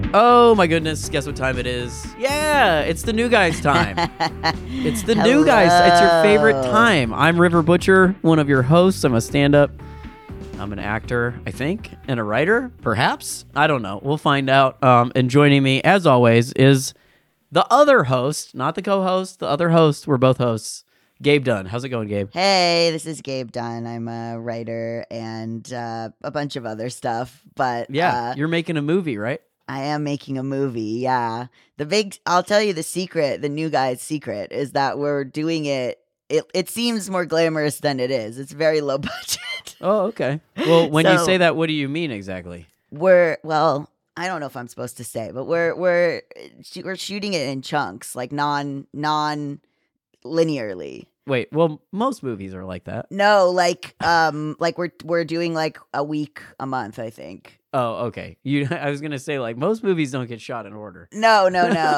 Oh my goodness, guess what time it is? Yeah, it's the new guys time. It's the new guys. It's your favorite time. I'm River Butcher, one of your hosts. I'm a stand-up. I'm an actor, I think, and a writer, perhaps. I don't know. We'll find out. And joining me, as always, is the other host, not the co-host, the other host. We're both hosts. Gabe Dunn. How's it going, Gabe? Hey, this is Gabe Dunn. I'm a writer and a bunch of other stuff. But Yeah, you're making a movie, right? I am making a movie, yeah. I'll tell you the secret, the new guy's secret, is that we're doing it. It seems more glamorous than it is. It's very low budget. Oh, okay. Well, when you say that, what do you mean exactly? Well, I don't know if I'm supposed to say, but we're shooting it in chunks, like non-linearly. Wait, well, most movies are like that. No, like we're doing like a week a month, I think. Oh, okay. I was gonna say, like, most movies don't get shot in order. No.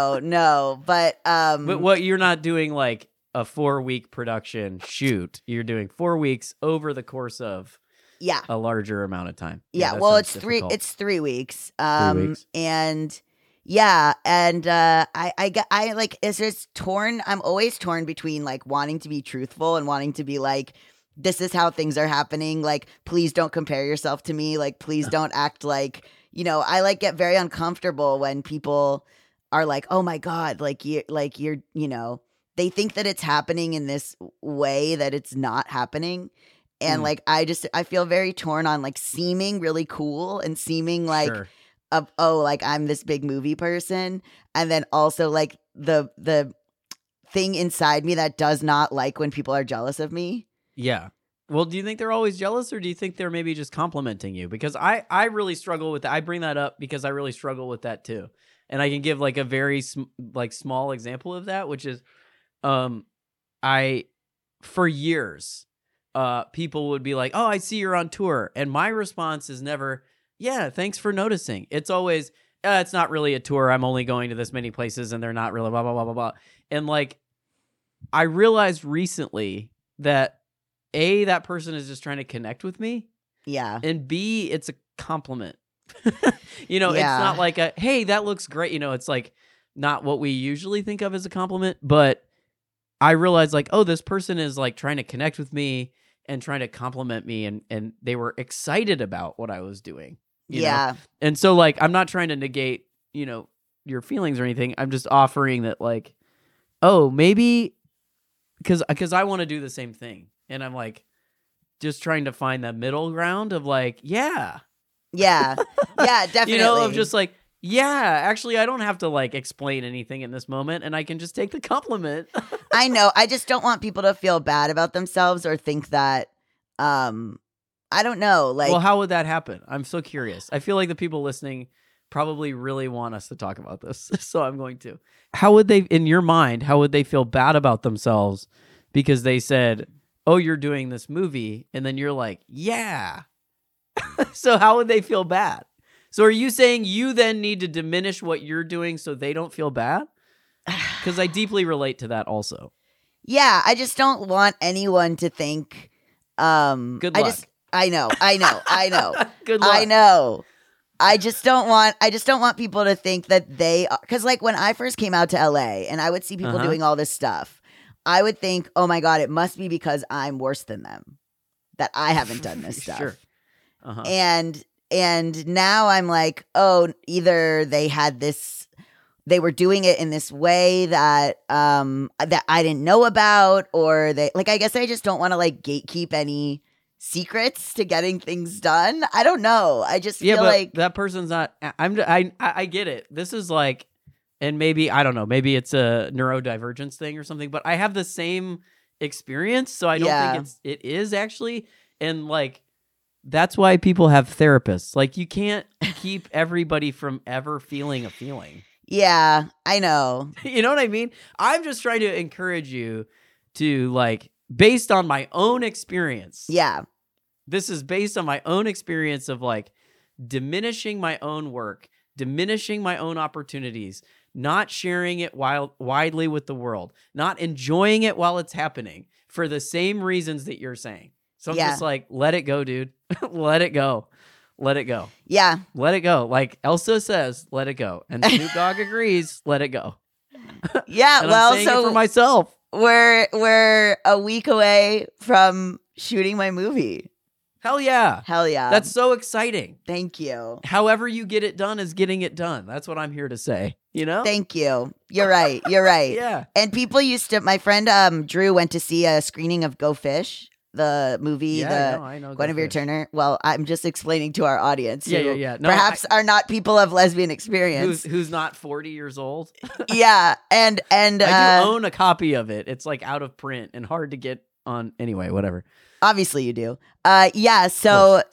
But what you're not doing like a 4-week production shoot. You're doing 4 weeks over the course of a larger amount of time. Yeah, well, it's difficult. It's 3 weeks. 3 weeks. And yeah, and I like it's just torn. I'm always torn between like wanting to be truthful and wanting to be like, this is how things are happening. Like, please don't compare yourself to me. Like, please don't act like, I like get very uncomfortable when people are like, oh my God, you're, they think that it's happening in this way that it's not happening. And like, I feel very torn on like seeming really cool and seeming like, Sure. Like I'm this big movie person. And then also like the thing inside me that does not like when people are jealous of me. Yeah. Well, do you think they're always jealous, or do you think they're maybe just complimenting you? Because I really struggle with that. I bring that up because I really struggle with that too. And I can give like a very small example of that, which is for years, people would be like, oh, I see you're on tour. And my response is never, yeah, thanks for noticing. It's always, it's not really a tour. I'm only going to this many places and they're not really blah, blah, blah, blah, blah. And like, I realized recently that A, that person is just trying to connect with me. Yeah. And B, it's a compliment. It's not like a, hey, that looks great. It's like not what we usually think of as a compliment. But I realized like, oh, this person is like trying to connect with me and trying to compliment me. And they were excited about what I was doing. You know? And so like, I'm not trying to negate, your feelings or anything. I'm just offering that like, oh, maybe because I want to do the same thing. And I'm like, just trying to find that middle ground of like, yeah, definitely. Of just like, yeah, actually, I don't have to like explain anything in this moment, and I can just take the compliment. I know. I just don't want people to feel bad about themselves or think that, I don't know. Like, well, how would that happen? I'm so curious. I feel like the people listening probably really want us to talk about this, so I'm going to. How would they, in your mind, how would they feel bad about themselves because they said, oh, you're doing this movie, and then you're like, yeah. So how would they feel bad? So are you saying you then need to diminish what you're doing so they don't feel bad? Because I deeply relate to that also. Yeah, I just don't want anyone to think. Good luck. I know. Good luck. I know. I just don't want people to think that because like when I first came out to LA and I would see people doing all this stuff, I would think, oh my God, it must be because I'm worse than them that I haven't done this stuff. Sure. And now I'm like, oh, either they were doing it in this way that that I didn't know about, or I guess I just don't want to like gatekeep any secrets to getting things done. I don't know. I just feel like that person's not. I get it. This is like, and maybe I don't know. Maybe it's a neurodivergence thing or something. But I have the same experience, so I don't think it is actually. And like, that's why people have therapists. Like, you can't keep everybody from ever feeling a feeling. Yeah, I know. You know what I mean? I'm just trying to encourage you to like, based on my own experience. Yeah. This is based on my own experience of like diminishing my own work, diminishing my own opportunities, not sharing it widely with the world, not enjoying it while it's happening for the same reasons that you're saying. So I'm just like, let it go, dude. Let it go. let it go. Yeah. Let it go. Like Elsa says, let it go. And Snoop Dogg agrees, let it go. Yeah, and well, I'm saying it for myself. We're a week away from shooting my movie. Hell yeah. Hell yeah. That's so exciting. Thank you. However you get it done is getting it done. That's what I'm here to say. You know? Thank you. You're right. You're right. Yeah. And people used to, my friend Drew went to see a screening of Go Fish, the movie, I know Guinevere Turner. Well, I'm just explaining to our audience. Yeah. No, perhaps are not people of lesbian experience. Who's not 40 years old. Yeah. And I do own a copy of it. It's like out of print and hard to get on. Anyway, whatever. Obviously you do. Yeah. So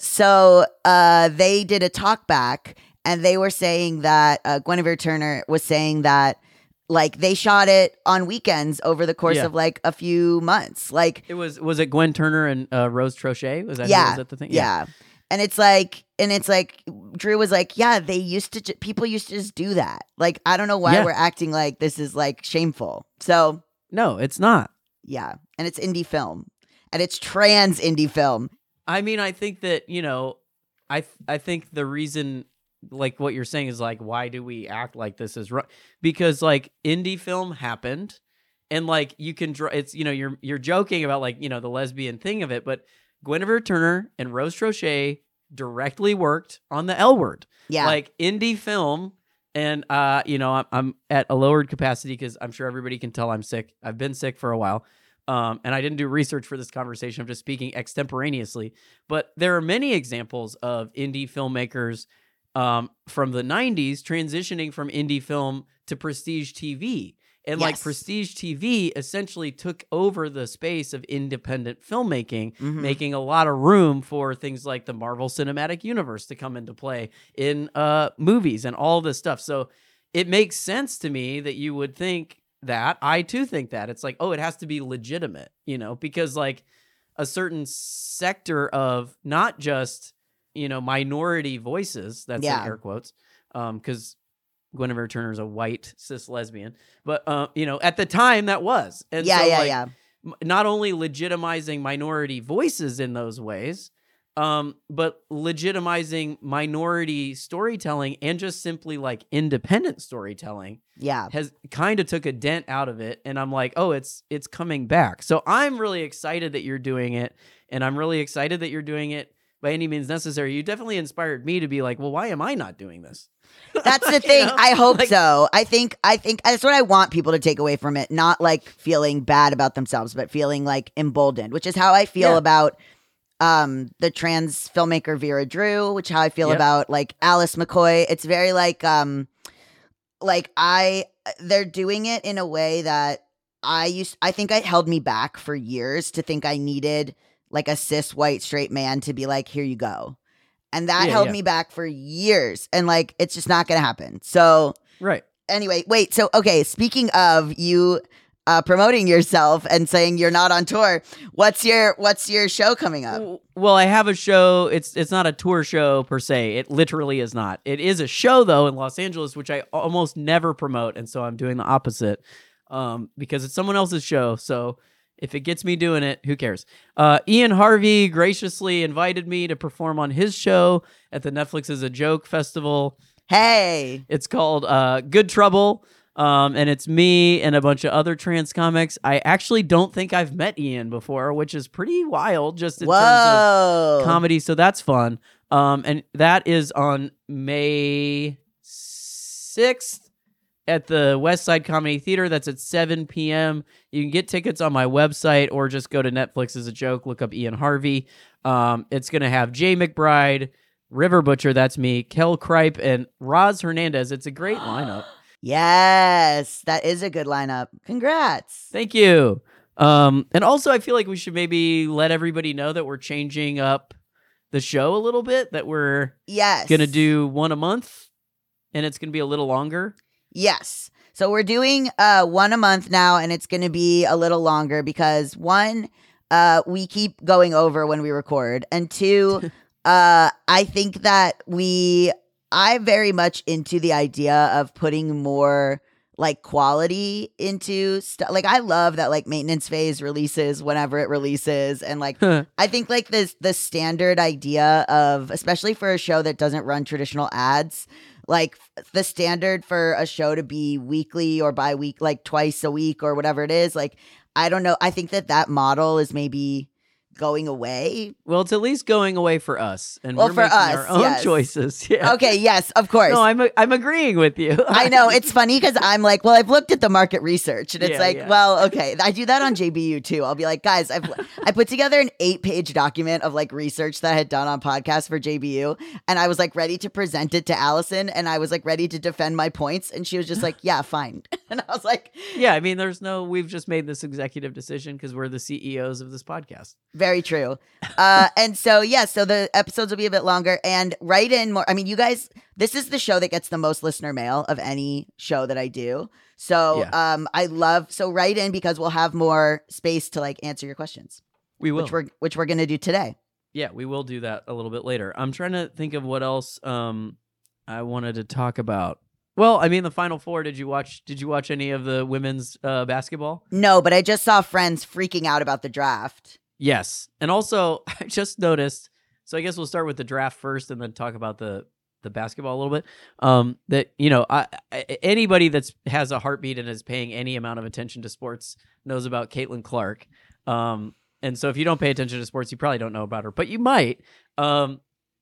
they did a talk back and they were saying that Guinevere Turner was saying that like they shot it on weekends over the course of like a few months. Like was it Gwen Turner and Rose Trochet? Was that yeah, was that the thing? Yeah. And it's like Drew was like, yeah, they used to people used to just do that. Like I don't know why we're acting like this is like shameful. So no, it's not. Yeah, and it's indie film. And it's trans indie film. I mean, I think that, you know, I think the reason, like what you're saying is like, why do we act like this is wrong? Because like indie film happened and like you can draw, it's, you know, you're joking about like, you know, the lesbian thing of it, but Guinevere Turner and Rose Trochet directly worked on the L Word. Yeah. Like indie film. And, you know, I'm at a lowered capacity because I'm sure everybody can tell I'm sick. I've been sick for a while. And I didn't do research for this conversation. I'm just speaking extemporaneously. But there are many examples of indie filmmakers from the 90s transitioning from indie film to prestige TV. And like prestige TV essentially took over the space of independent filmmaking, making a lot of room for things like the Marvel Cinematic Universe to come into play in movies and all this stuff. So it makes sense to me that you would think that. I too think that. It's like, oh, it has to be legitimate, you know, because like a certain sector of not just, you know, minority voices, that's in air quotes, because Guinevere Turner's a white cis lesbian, but you know, at the time that was. And not only legitimizing minority voices in those ways, but legitimizing minority storytelling and just simply like independent storytelling has kind of took a dent out of it. And I'm like, oh, it's coming back. So I'm really excited that you're doing it. And I'm really excited that you're doing it by any means necessary. You definitely inspired me to be like, well, why am I not doing this? That's the thing. You know? I hope so. I think that's what I want people to take away from it. Not like feeling bad about themselves, but feeling like emboldened, which is how I feel about the trans filmmaker Vera Drew, which how I feel about like Alice McCoy. It's very like they're doing it in a way that I think it held me back for years to think I needed like a cis white straight man to be like, here you go. And that held me back for years. And like, it's just not going to happen. So anyway, wait. So, okay. Speaking of you promoting yourself and saying you're not on tour, what's your show coming up? Well, I have a show. It's not a tour show per se. It literally is not. It is a show though in Los Angeles, which I almost never promote. And so I'm doing the opposite because it's someone else's show. So if it gets me doing it, who cares? Ian Harvey graciously invited me to perform on his show at the Netflix is a Joke Festival. Hey! It's called Good Trouble, and it's me and a bunch of other trans comics. I actually don't think I've met Ian before, which is pretty wild just in terms of comedy, so that's fun. And that is on May 6th. At the West Side Comedy Theater. That's at 7 p.m. You can get tickets on my website or just go to Netflix as a Joke, look up Ian Harvey. It's going to have Jay McBride, River Butcher, that's me, Kel Kripe, and Roz Hernandez. It's a great lineup. Yes, that is a good lineup. Congrats. Thank you. And also, I feel like we should maybe let everybody know that we're changing up the show a little bit, that we're going to do one a month, and it's going to be a little longer. Yes. So we're doing one a month now, and it's going to be a little longer because one, we keep going over when we record, and two, I think that I'm very much into the idea of putting more like quality into stuff. Like I love that like maintenance phase releases whenever it releases, and like I think like the standard idea of, especially for a show that doesn't run traditional ads, like the standard for a show to be weekly or bi-week, like twice a week or whatever it is, like I don't know, I think that model is maybe going away. Well, it's at least going away for us, and well, we're for making us, our own yes. choices. Yeah. Okay, yes, of course. No, I'm agreeing with you. I know, it's funny because I'm like, well, I've looked at the market research, and it's well, okay. I do that on JBU too. I'll be like, guys, I put together an 8-page document of like research that I had done on podcasts for JBU, and I was like ready to present it to Allison, and I was like ready to defend my points, and she was just like, yeah, fine. And I was like, yeah, I mean, we've just made this executive decision because we're the CEOs of this podcast. Very true. And so, so the episodes will be a bit longer, and write in more. I mean, you guys, this is the show that gets the most listener mail of any show that I do. So, so write in because we'll have more space to like answer your questions. We will. Which we're going to do today. Yeah, we will do that a little bit later. I'm trying to think of what else I wanted to talk about. Well, I mean, the Final Four. Did you watch any of the women's basketball? No, but I just saw friends freaking out about the draft. Yes. And also, I just noticed, so I guess we'll start with the draft first and then talk about the basketball a little bit, that, you know, anybody that has a heartbeat and is paying any amount of attention to sports knows about Caitlin Clark. And so if you don't pay attention to sports, you probably don't know about her, but you might. And,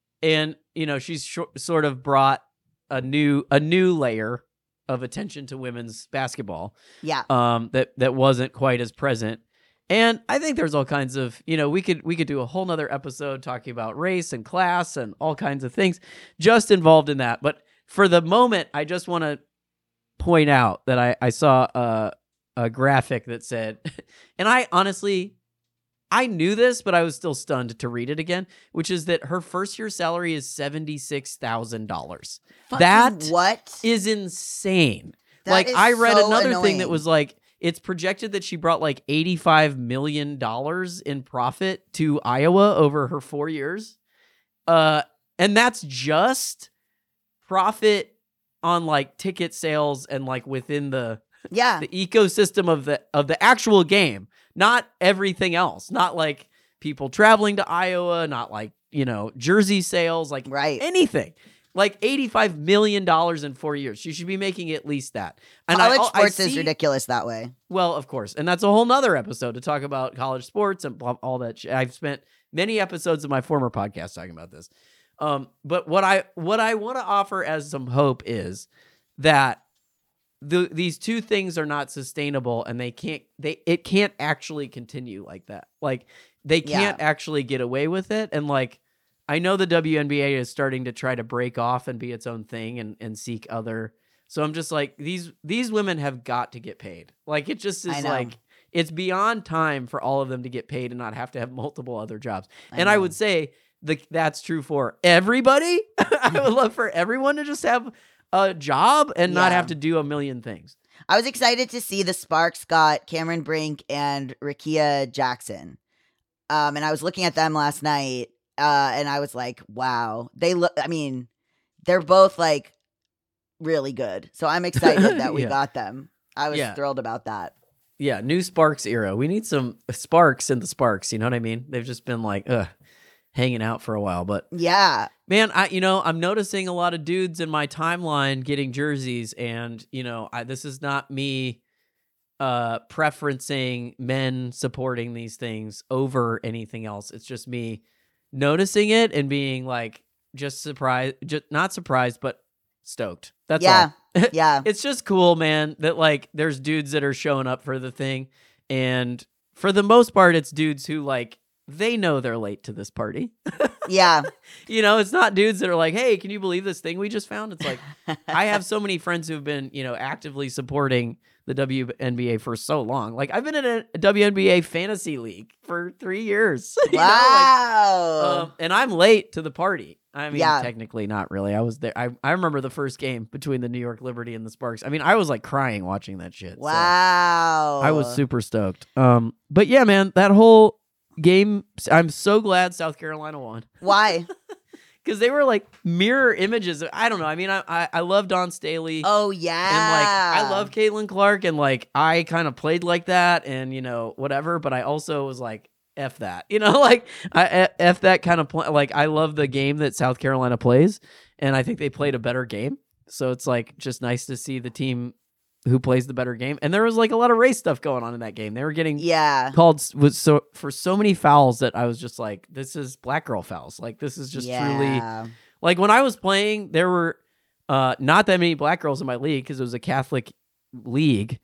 you know, she's sort of brought a new layer of attention to women's basketball. Yeah. That wasn't quite as present. And I think there's all kinds of, you know, we could do a whole nother episode talking about race and class and all kinds of things just involved in that. But for the moment, I just want to point out that I saw a graphic that said, and I honestly, I knew this, but I was still stunned to read it again, which is that her first year salary is $76,000. That what is insane. That like is I read so another annoying. thing that was like, it's projected that she brought like $85 million in profit to Iowa over her 4 years. And that's just profit on like ticket sales and like within the ecosystem of the actual game, not everything else, not like people traveling to Iowa, not like, you know, jersey sales, like anything. Like $85 million in 4 years. She should be making at least that. And college sports is ridiculous that way. Well, of course. And that's a whole nother episode to talk about college sports and all that shit. I've spent many episodes of my former podcast talking about this. But what I want to offer as some hope is that these two things are not sustainable, and it can't actually continue like that. Like they can't actually get away with it. And like, I know the WNBA is starting to try to break off and be its own thing and seek other. So I'm just like, these women have got to get paid. Like it just is like, it's beyond time for all of them to get paid and not have to have multiple other jobs. I would say that's true for everybody. I would love for everyone to just have a job and not have to do a million things. I was excited to see the Sparks got Cameron Brink and Rickea Jackson. And I was looking at them last night. And I was like, wow, they're both like really good. So I'm excited that we got them. I was thrilled about that. Yeah. New Sparks era. We need some sparks in the Sparks. You know what I mean? They've just been like, hanging out for a while, but yeah, man, I'm noticing a lot of dudes in my timeline getting jerseys, and this is not me preferencing men supporting these things over anything else. It's just me noticing it and being like, just surprised, not surprised, but stoked. That's all. Yeah. It's just cool, man, that like there's dudes that are showing up for the thing. And for the most part, it's dudes who like, they know they're late to this party. Yeah. It's not dudes that are like, hey, can you believe this thing we just found? It's like, I have so many friends who've been, actively supporting the WNBA for so long. Like I've been in a WNBA fantasy league for 3 years. Wow. And I'm late to the party. I mean, technically not really. I was there. I remember the first game between the New York Liberty and the Sparks. I mean, I was like crying watching that shit. Wow. So I was super stoked. But yeah, man, that whole game, I'm so glad South Carolina won. Why? because they were like mirror images. I don't know. I mean, I love Dawn Staley. Oh yeah. And like I love Caitlin Clark, and like I kind of played like that, and whatever. But I also was like, F that, like I F that kind of play. Like I love the game that South Carolina plays, and I think they played a better game. So it's like just nice to see the team who plays the better game. And there was like a lot of race stuff going on in that game. They were getting called for so many fouls that I was just like, this is black girl fouls. Like this is just truly like when I was playing, there were not that many black girls in my league because it was a Catholic league.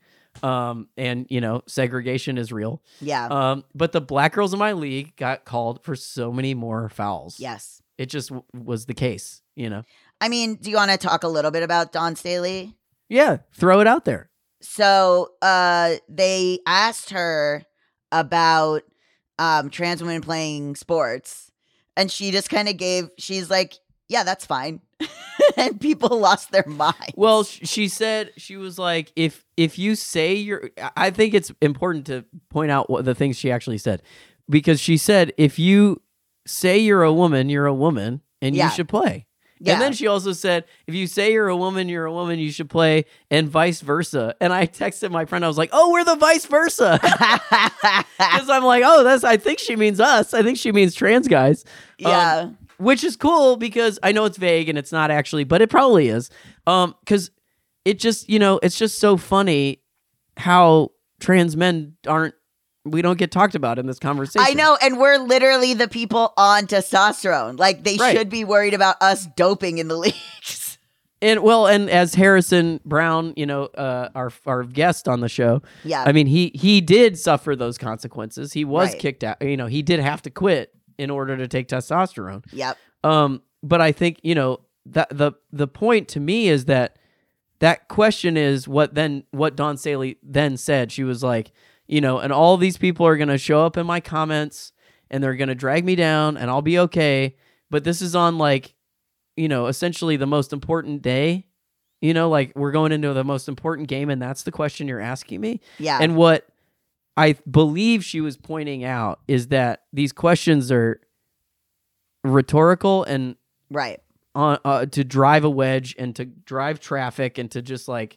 And segregation is real. Yeah. But the black girls in my league got called for so many more fouls. Yes. It just was the case, I mean, do you want to talk a little bit about Dawn Staley? Yeah, throw it out there. So, they asked her about trans women playing sports, and she just kind of she's like, yeah, that's fine. And people lost their minds. Well, she said, she was like, if you say I think it's important to point out what the things she actually said, because she said, if you say you're a woman, and you should play. Yeah. And then she also said, if you say you're a woman, you should play, and vice versa. And I texted my friend, I was like, oh, we're the vice versa. Because I'm like, I think she means us. I think she means trans guys. Yeah. Which is cool because I know it's vague and it's not actually, but it probably is. Because it just, it's just so funny how trans men we don't get talked about in this conversation. I know, and we're literally the people on testosterone. Like, they should be worried about us doping in the leagues. And as Harrison Brown, our guest on the show, yeah, I mean, he did suffer those consequences. He was kicked out. He did have to quit in order to take testosterone. Yep. But I think that the point to me is that question is what Dawn Staley then said. She was like, and all these people are going to show up in my comments and they're going to drag me down and I'll be okay. But this is on like, essentially the most important day, like we're going into the most important game. And that's the question you're asking me. Yeah. And what I believe she was pointing out is that these questions are rhetorical and to drive a wedge and to drive traffic and to just like,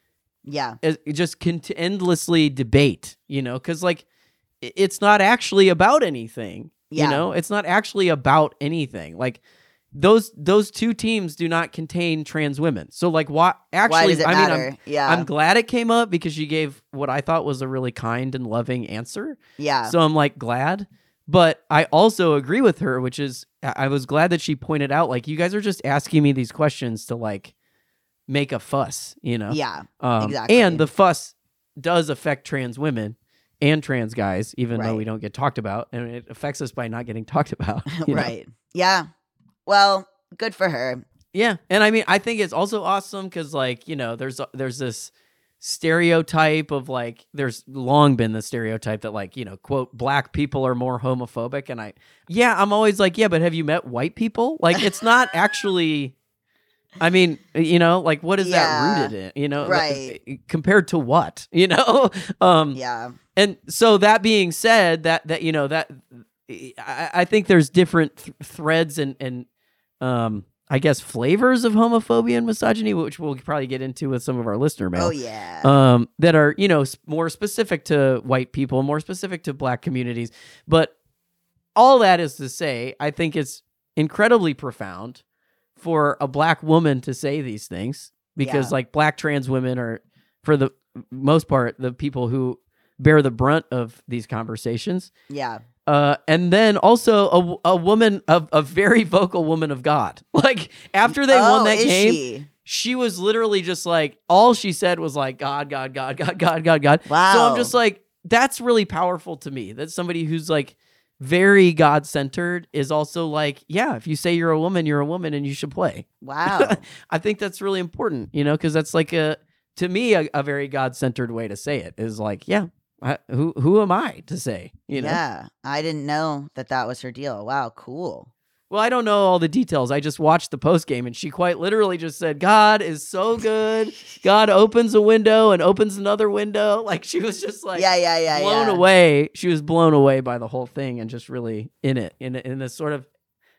endlessly debate, because like it's not actually about anything. It's not actually about anything. Like those two teams do not contain trans women. So like why does it matter? I'm glad it came up because she gave what I thought was a really kind and loving answer. Yeah. So I'm like glad, but I also agree with her, which is I was glad that she pointed out like you guys are just asking me these questions to like make a fuss, Yeah, exactly. And the fuss does affect trans women and trans guys, even though we don't get talked about, and it affects us by not getting talked about. Right. Yeah. Well, good for her. Yeah. And I mean, I think it's also awesome because like, there's this stereotype of like, there's long been the stereotype that like, quote, black people are more homophobic. And I'm always like, yeah, but have you met white people? Like, it's not actually... I mean, like what is that rooted in, right. Compared to what, yeah. And so that being said, that I think there's different threads and I guess flavors of homophobia and misogyny, which we'll probably get into with some of our listener mail. Oh yeah. That are, more specific to white people, more specific to black communities. But all that is to say, I think it's incredibly profound for a black woman to say these things because like black trans women are for the most part the people who bear the brunt of these conversations. Yeah. And then also a woman, a very vocal woman of God. Like after they won that game, she was literally just like, all she said was like, God, God, God, God, God, God, God. Wow. So I'm just like, that's really powerful to me. That's somebody who's like very God-centered is also like, yeah, if you say you're a woman and you should play. Wow. I think that's really important, because that's like to me, a very God-centered way to say it is like, yeah, who am I to say, Yeah, I didn't know that was her deal. Wow, cool. Well, I don't know all the details. I just watched the post game and she quite literally just said, God is so good. God opens a window and opens another window. Like she was just like blown away. She was blown away by the whole thing and just really in it in this sort of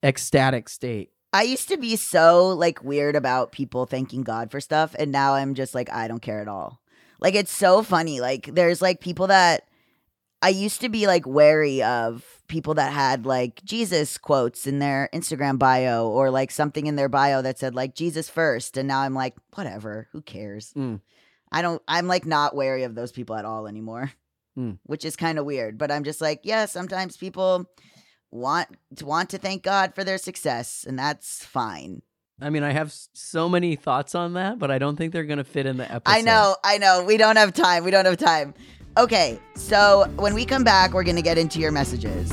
ecstatic state. I used to be so like weird about people thanking God for stuff, and now I'm just like, I don't care at all. Like, it's so funny. Like, there's like people that I used to be like wary of, people that had like Jesus quotes in their Instagram bio, or like something in their bio that said like Jesus first, and now I'm like, whatever, who cares? I'm like not wary of those people at all anymore, which is kind of weird. But I'm just like, yeah, sometimes people want to thank God for their success, and that's fine. I mean, I have so many thoughts on that, but I don't think they're going to fit in the episode. I know. We don't have time. Okay, so when we come back, we're going to get into your messages.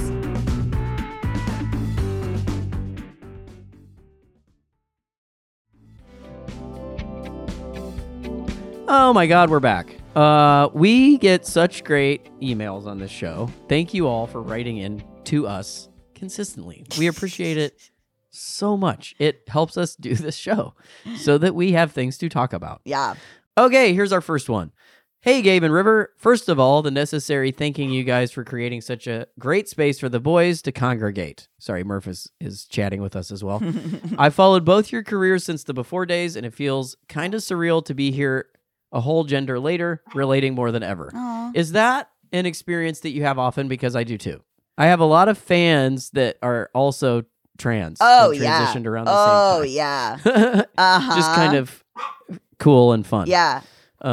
Oh my God, we're back. We get such great emails on this show. Thank you all for writing in to us consistently. We appreciate it so much. It helps us do this show so that we have things to talk about. Yeah. Okay, here's our first one. Hey, Gabe and River. First of all, the necessary thanking you guys for creating such a great space for the boys to congregate. Sorry, Murph is chatting with us as well. I followed both your careers since the before days, and it feels kind of surreal to be here a whole gender later, relating more than ever. Aww. Is that an experience that you have often? Because I do too. I have a lot of fans that are also trans. Oh, and yeah. transitioned around the same time. Oh, yeah. Uh-huh. Just kind of cool and fun. Yeah.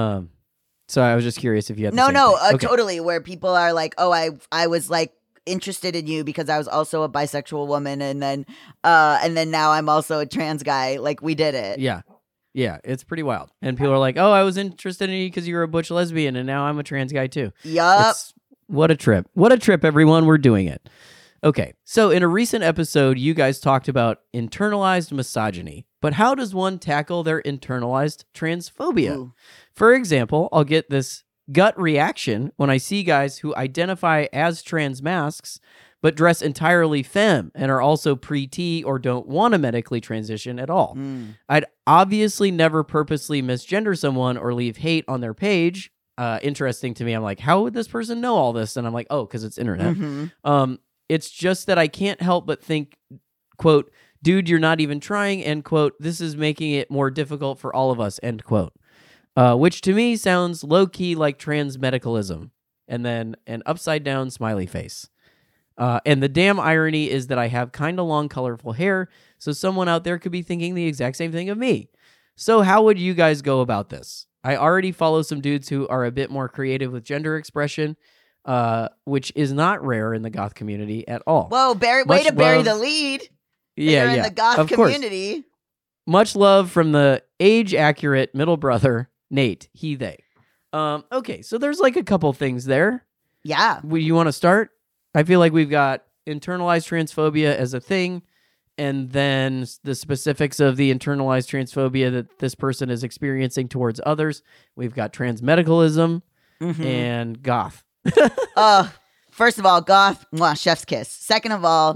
So I was just curious if you had the same thing. Okay. Totally. Where people are like, oh, I was like interested in you because I was also a bisexual woman, and then now I'm also a trans guy. Like, we did it. Yeah, it's pretty wild. And people are like, oh, I was interested in you because you were a butch lesbian, and now I'm a trans guy too. Yup. What a trip. What a trip, everyone. We're doing it. Okay, so in a recent episode, you guys talked about internalized misogyny, but how does one tackle their internalized transphobia? Ooh. For example, I'll get this gut reaction when I see guys who identify as trans masks, but dress entirely femme and are also pre-T or don't want to medically transition at all. I'd obviously never purposely misgender someone or leave hate on their page. Interesting to me. I'm like, how would this person know all this? And I'm like, oh, because it's internet. Mm-hmm. It's just that I can't help but think, quote, dude, you're not even trying, end quote, this is making it more difficult for all of us, end quote. Which to me sounds low-key like trans medicalism. And then an upside-down smiley face. And the damn irony is that I have kind of long, colorful hair, so someone out there could be thinking the exact same thing of me. So how would you guys go about this? I already follow some dudes who are a bit more creative with gender expression, which is not rare in the goth community at all. Whoa, way to bury the lead. Yeah, in the goth of community. Course. Much love from the age-accurate middle brother, Nate, he, they. Okay, so there's like a couple things there. Yeah. You want to start? I feel like we've got internalized transphobia as a thing, and then the specifics of the internalized transphobia that this person is experiencing towards others. We've got transmedicalism and goth. First of all, goth, chef's kiss. Second of all,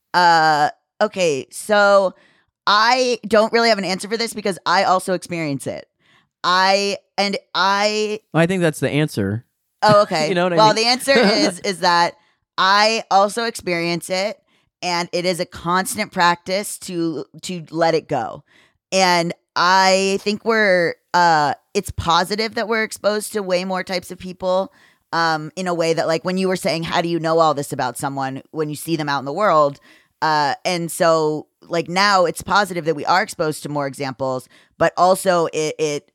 okay, so I don't really have an answer for this because I also experience it. I think that's the answer. Oh, okay. You know what I mean? The answer is that I also experience it, and it is a constant practice to let it go. And I think it's positive that we're exposed to way more types of people in a way that, like, when you were saying, how do you know all this about someone when you see them out in the world? And so, like, now it's positive that we are exposed to more examples, but also it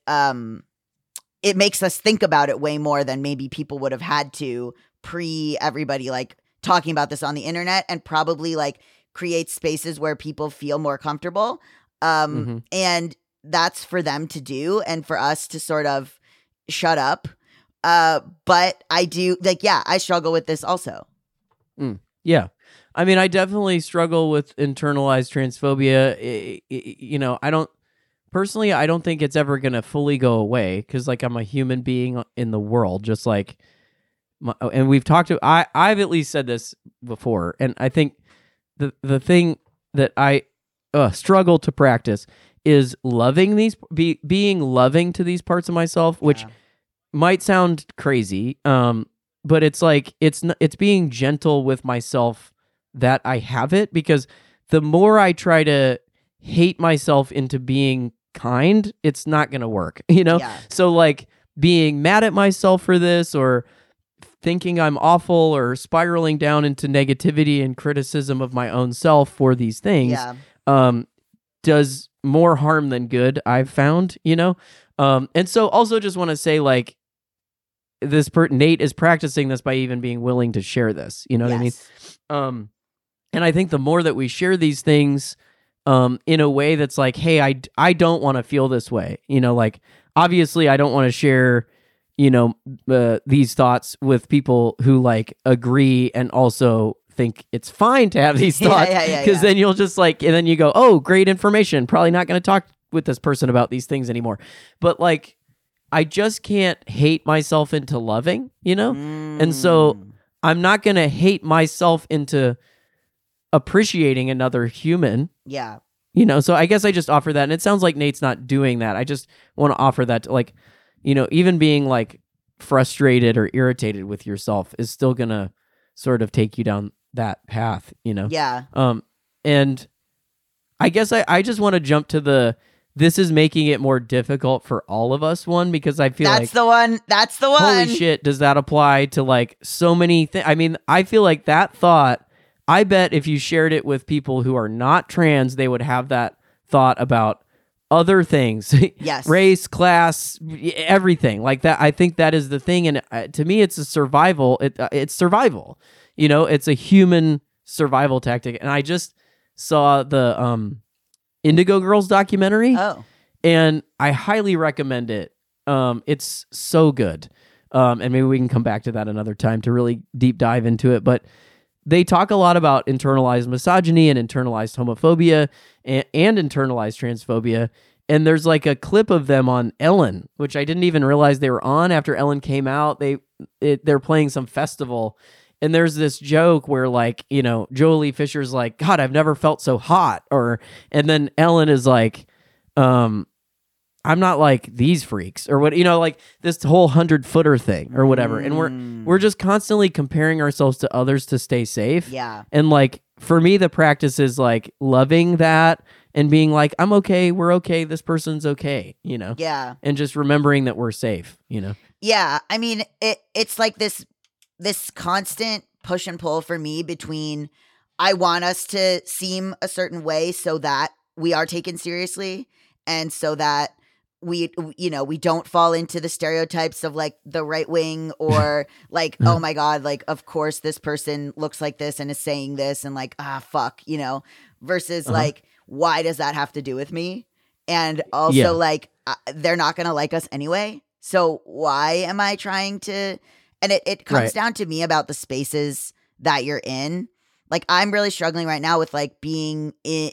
makes us think about it way more than maybe people would have had to pre everybody like talking about this on the internet, and probably like create spaces where people feel more comfortable. And that's for them to do and for us to sort of shut up. But I do I struggle with this also. Yeah. I mean, I definitely struggle with internalized transphobia. I don't think it's ever going to fully go away because, like, I'm a human being in the world, just like, and we've talked to, I've at least said this before, and I think the thing that I struggle to practice is loving being loving to these parts of myself, which might sound crazy, but it's like, it's being gentle with myself that I have it, because the more I try to hate myself into being kind, it's not going to work, you know? Yeah. So like being mad at myself for this, or thinking I'm awful, or spiraling down into negativity and criticism of my own self for these things, does more harm than good, I've found, you know? And so also just want to say, like, Nate is practicing this by even being willing to share this, you know what I mean? And I think the more that we share these things in a way that's like, hey, I don't want to feel this way, you know, like, obviously I don't want to share, you know, these thoughts with people who like agree and also think it's fine to have these thoughts, because then you'll just like, and then you go, oh, great information, probably not going to talk with this person about these things anymore. But like, I just can't hate myself into loving, you know? And so I'm not going to hate myself into appreciating another human. Yeah. You know, so I guess I just offer that. And it sounds like Nate's not doing that. I just want to offer that to, like, you know, even being like frustrated or irritated with yourself is still going to sort of take you down that path, you know? Yeah. And I guess I just want to jump to this is making it more difficult for all of us one, because I feel that's the one. Holy shit, does that apply to like so many things? I mean, I feel like that thought, I bet if you shared it with people who are not trans, they would have that thought about other things. Yes. Race, class, everything like that. I think that is the thing. And to me, it's a survival. It's survival. You know, it's a human survival tactic. And I just saw the Indigo Girls documentary. Oh. And I highly recommend it. It's so good. And maybe we can come back to that another time to really deep dive into it. But they talk a lot about internalized misogyny and internalized homophobia and internalized transphobia. And there's like a clip of them on Ellen, which I didn't even realize they were on after Ellen came out. They're playing some festival. And there's this joke where, like, you know, Joely Fisher's like, God, I've never felt so hot. And then Ellen is like, I'm not like these freaks, or what, you know, like this whole 100-footer thing or whatever. And we're just constantly comparing ourselves to others to stay safe. Yeah. And like, for me, the practice is like loving that and being like, I'm okay, we're okay, this person's okay, you know? Yeah. And just remembering that we're safe, you know? Yeah. I mean, it's like this constant push and pull for me between, I want us to seem a certain way so that we are taken seriously, and so that we don't fall into the stereotypes of like the right wing, or like, oh my God, like, of course this person looks like this and is saying this, and like, fuck, you know, versus like, why does that have to do with me? And also like, they're not going to like us anyway. So why am I trying to, and it comes down to me about the spaces that you're in. Like, I'm really struggling right now with like being in,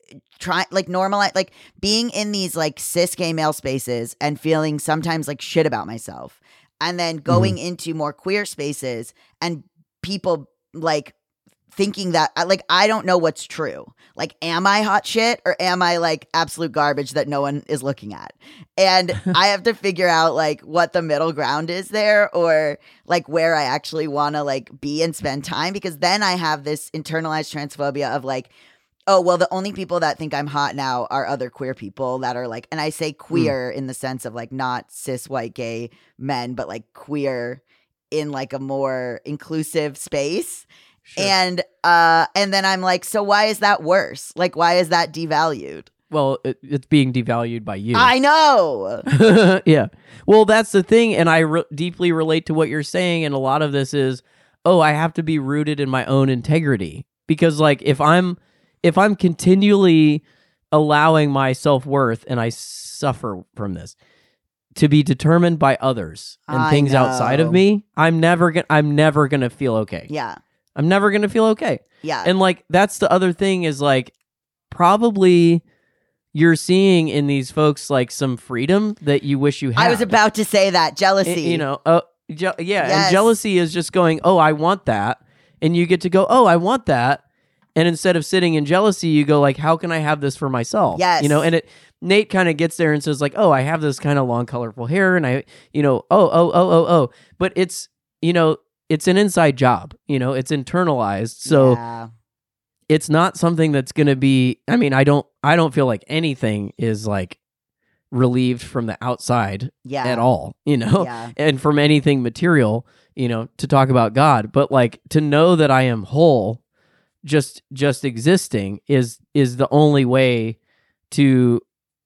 like being in these like cis gay male spaces and feeling sometimes like shit about myself, and then going into more queer spaces and people like thinking that like, I don't know what's true. Like, am I hot shit, or am I like absolute garbage that no one is looking at? And I have to figure out like what the middle ground is there, or like where I actually want to like be and spend time, because then I have this internalized transphobia of like, oh, well, the only people that think I'm hot now are other queer people that are like, and I say queer in the sense of like not cis white gay men, but like queer in like a more inclusive space. Sure. And then I'm like, so why is that worse? Like, why is that devalued? Well, it's being devalued by you. I know. Yeah. Well, that's the thing. And I deeply relate to what you're saying. And a lot of this is, I have to be rooted in my own integrity. Because like, if I'm continually allowing my self-worth, and I suffer from this, to be determined by others and things outside of me, I'm never gonna feel okay. Yeah. I'm never going to feel okay. Yeah. And like, that's the other thing is like, probably you're seeing in these folks like some freedom that you wish you had. I was about to say that. Jealousy. You know, yes. And jealousy is just going, oh, I want that. And you get to go, oh, I want that. And instead of sitting in jealousy, you go like, how can I have this for myself? Yes. You know, and Nate kind of gets there and says like, oh, I have this kind of long, colorful hair. And I, you know, but it's, you know, it's an inside job, you know, it's internalized. So it's not something that's going to be, I mean, I don't feel like anything is like relieved from the outside at all, and from anything material, to talk about God, but like to know that I am whole, just existing is the only way to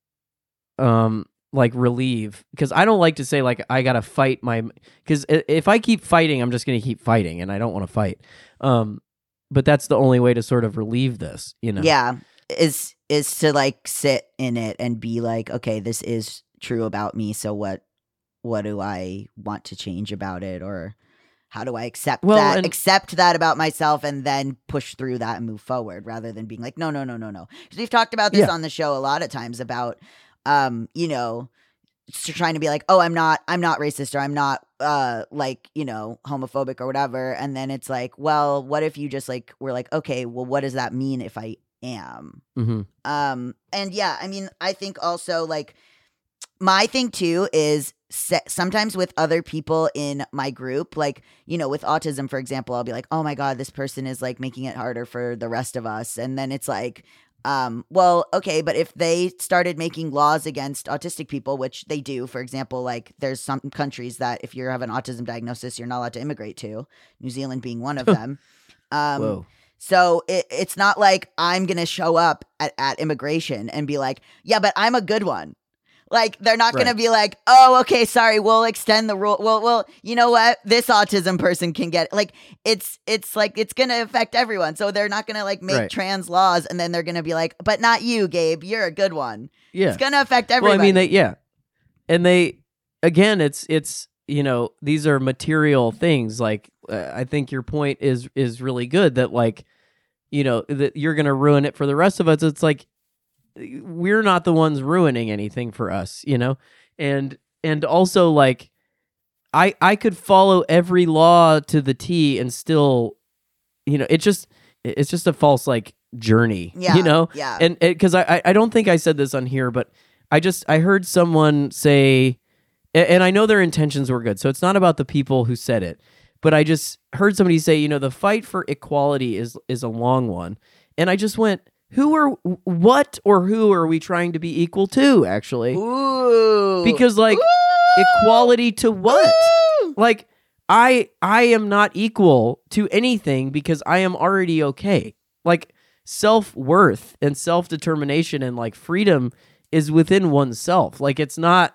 like relieve, because I don't like to say like I gotta fight because if I keep fighting, I'm just gonna keep fighting, and I don't want to fight. But that's the only way to sort of relieve this, Yeah, is to like sit in it and be like, okay, this is true about me. So what do I want to change about it, or how do I accept that about myself, and then push through that and move forward, rather than being like, no. Because we've talked about this on the show a lot of times about, trying to be like, oh, I'm not racist, or I'm not homophobic or whatever. And then it's like, well, what if you just like, we're like, okay, well, what does that mean if I am? Mm-hmm. And yeah, I mean, I think also like my thing too is sometimes with other people in my group, like, with autism, for example, I'll be like, oh my God, this person is like making it harder for the rest of us. And then it's like, well, okay, but if they started making laws against autistic people, which they do, for example, like there's some countries that if you have an autism diagnosis, you're not allowed to immigrate to, New Zealand being one of them. Whoa. So it's not like I'm going to show up at immigration and be like, yeah, but I'm a good one. Like, they're not going to be like, oh, okay, sorry, we'll extend the rule. Well, you know what? This autism person can get, like, it's like, it's going to affect everyone. So they're not going to, like, make trans laws, and then they're going to be like, but not you, Gabe. You're a good one. Yeah. It's going to affect everybody. Well, I mean, And again, it's these are material things. Like, I think your point is really good that, like, that you're going to ruin it for the rest of us. It's like, we're not the ones ruining anything for us, and also like I could follow every law to the T and still, it's just a false like journey, Yeah. And because I don't think I said this on here, but I heard someone say, and I know their intentions were good, so it's not about the people who said it, but I just heard somebody say, the fight for equality is a long one, and I just went, who are we trying to be equal to, actually? Ooh. Because, like, equality to what? Ooh. Like, I am not equal to anything because I am already okay. Like, self-worth and self-determination and, like, freedom is within oneself. Like, it's not...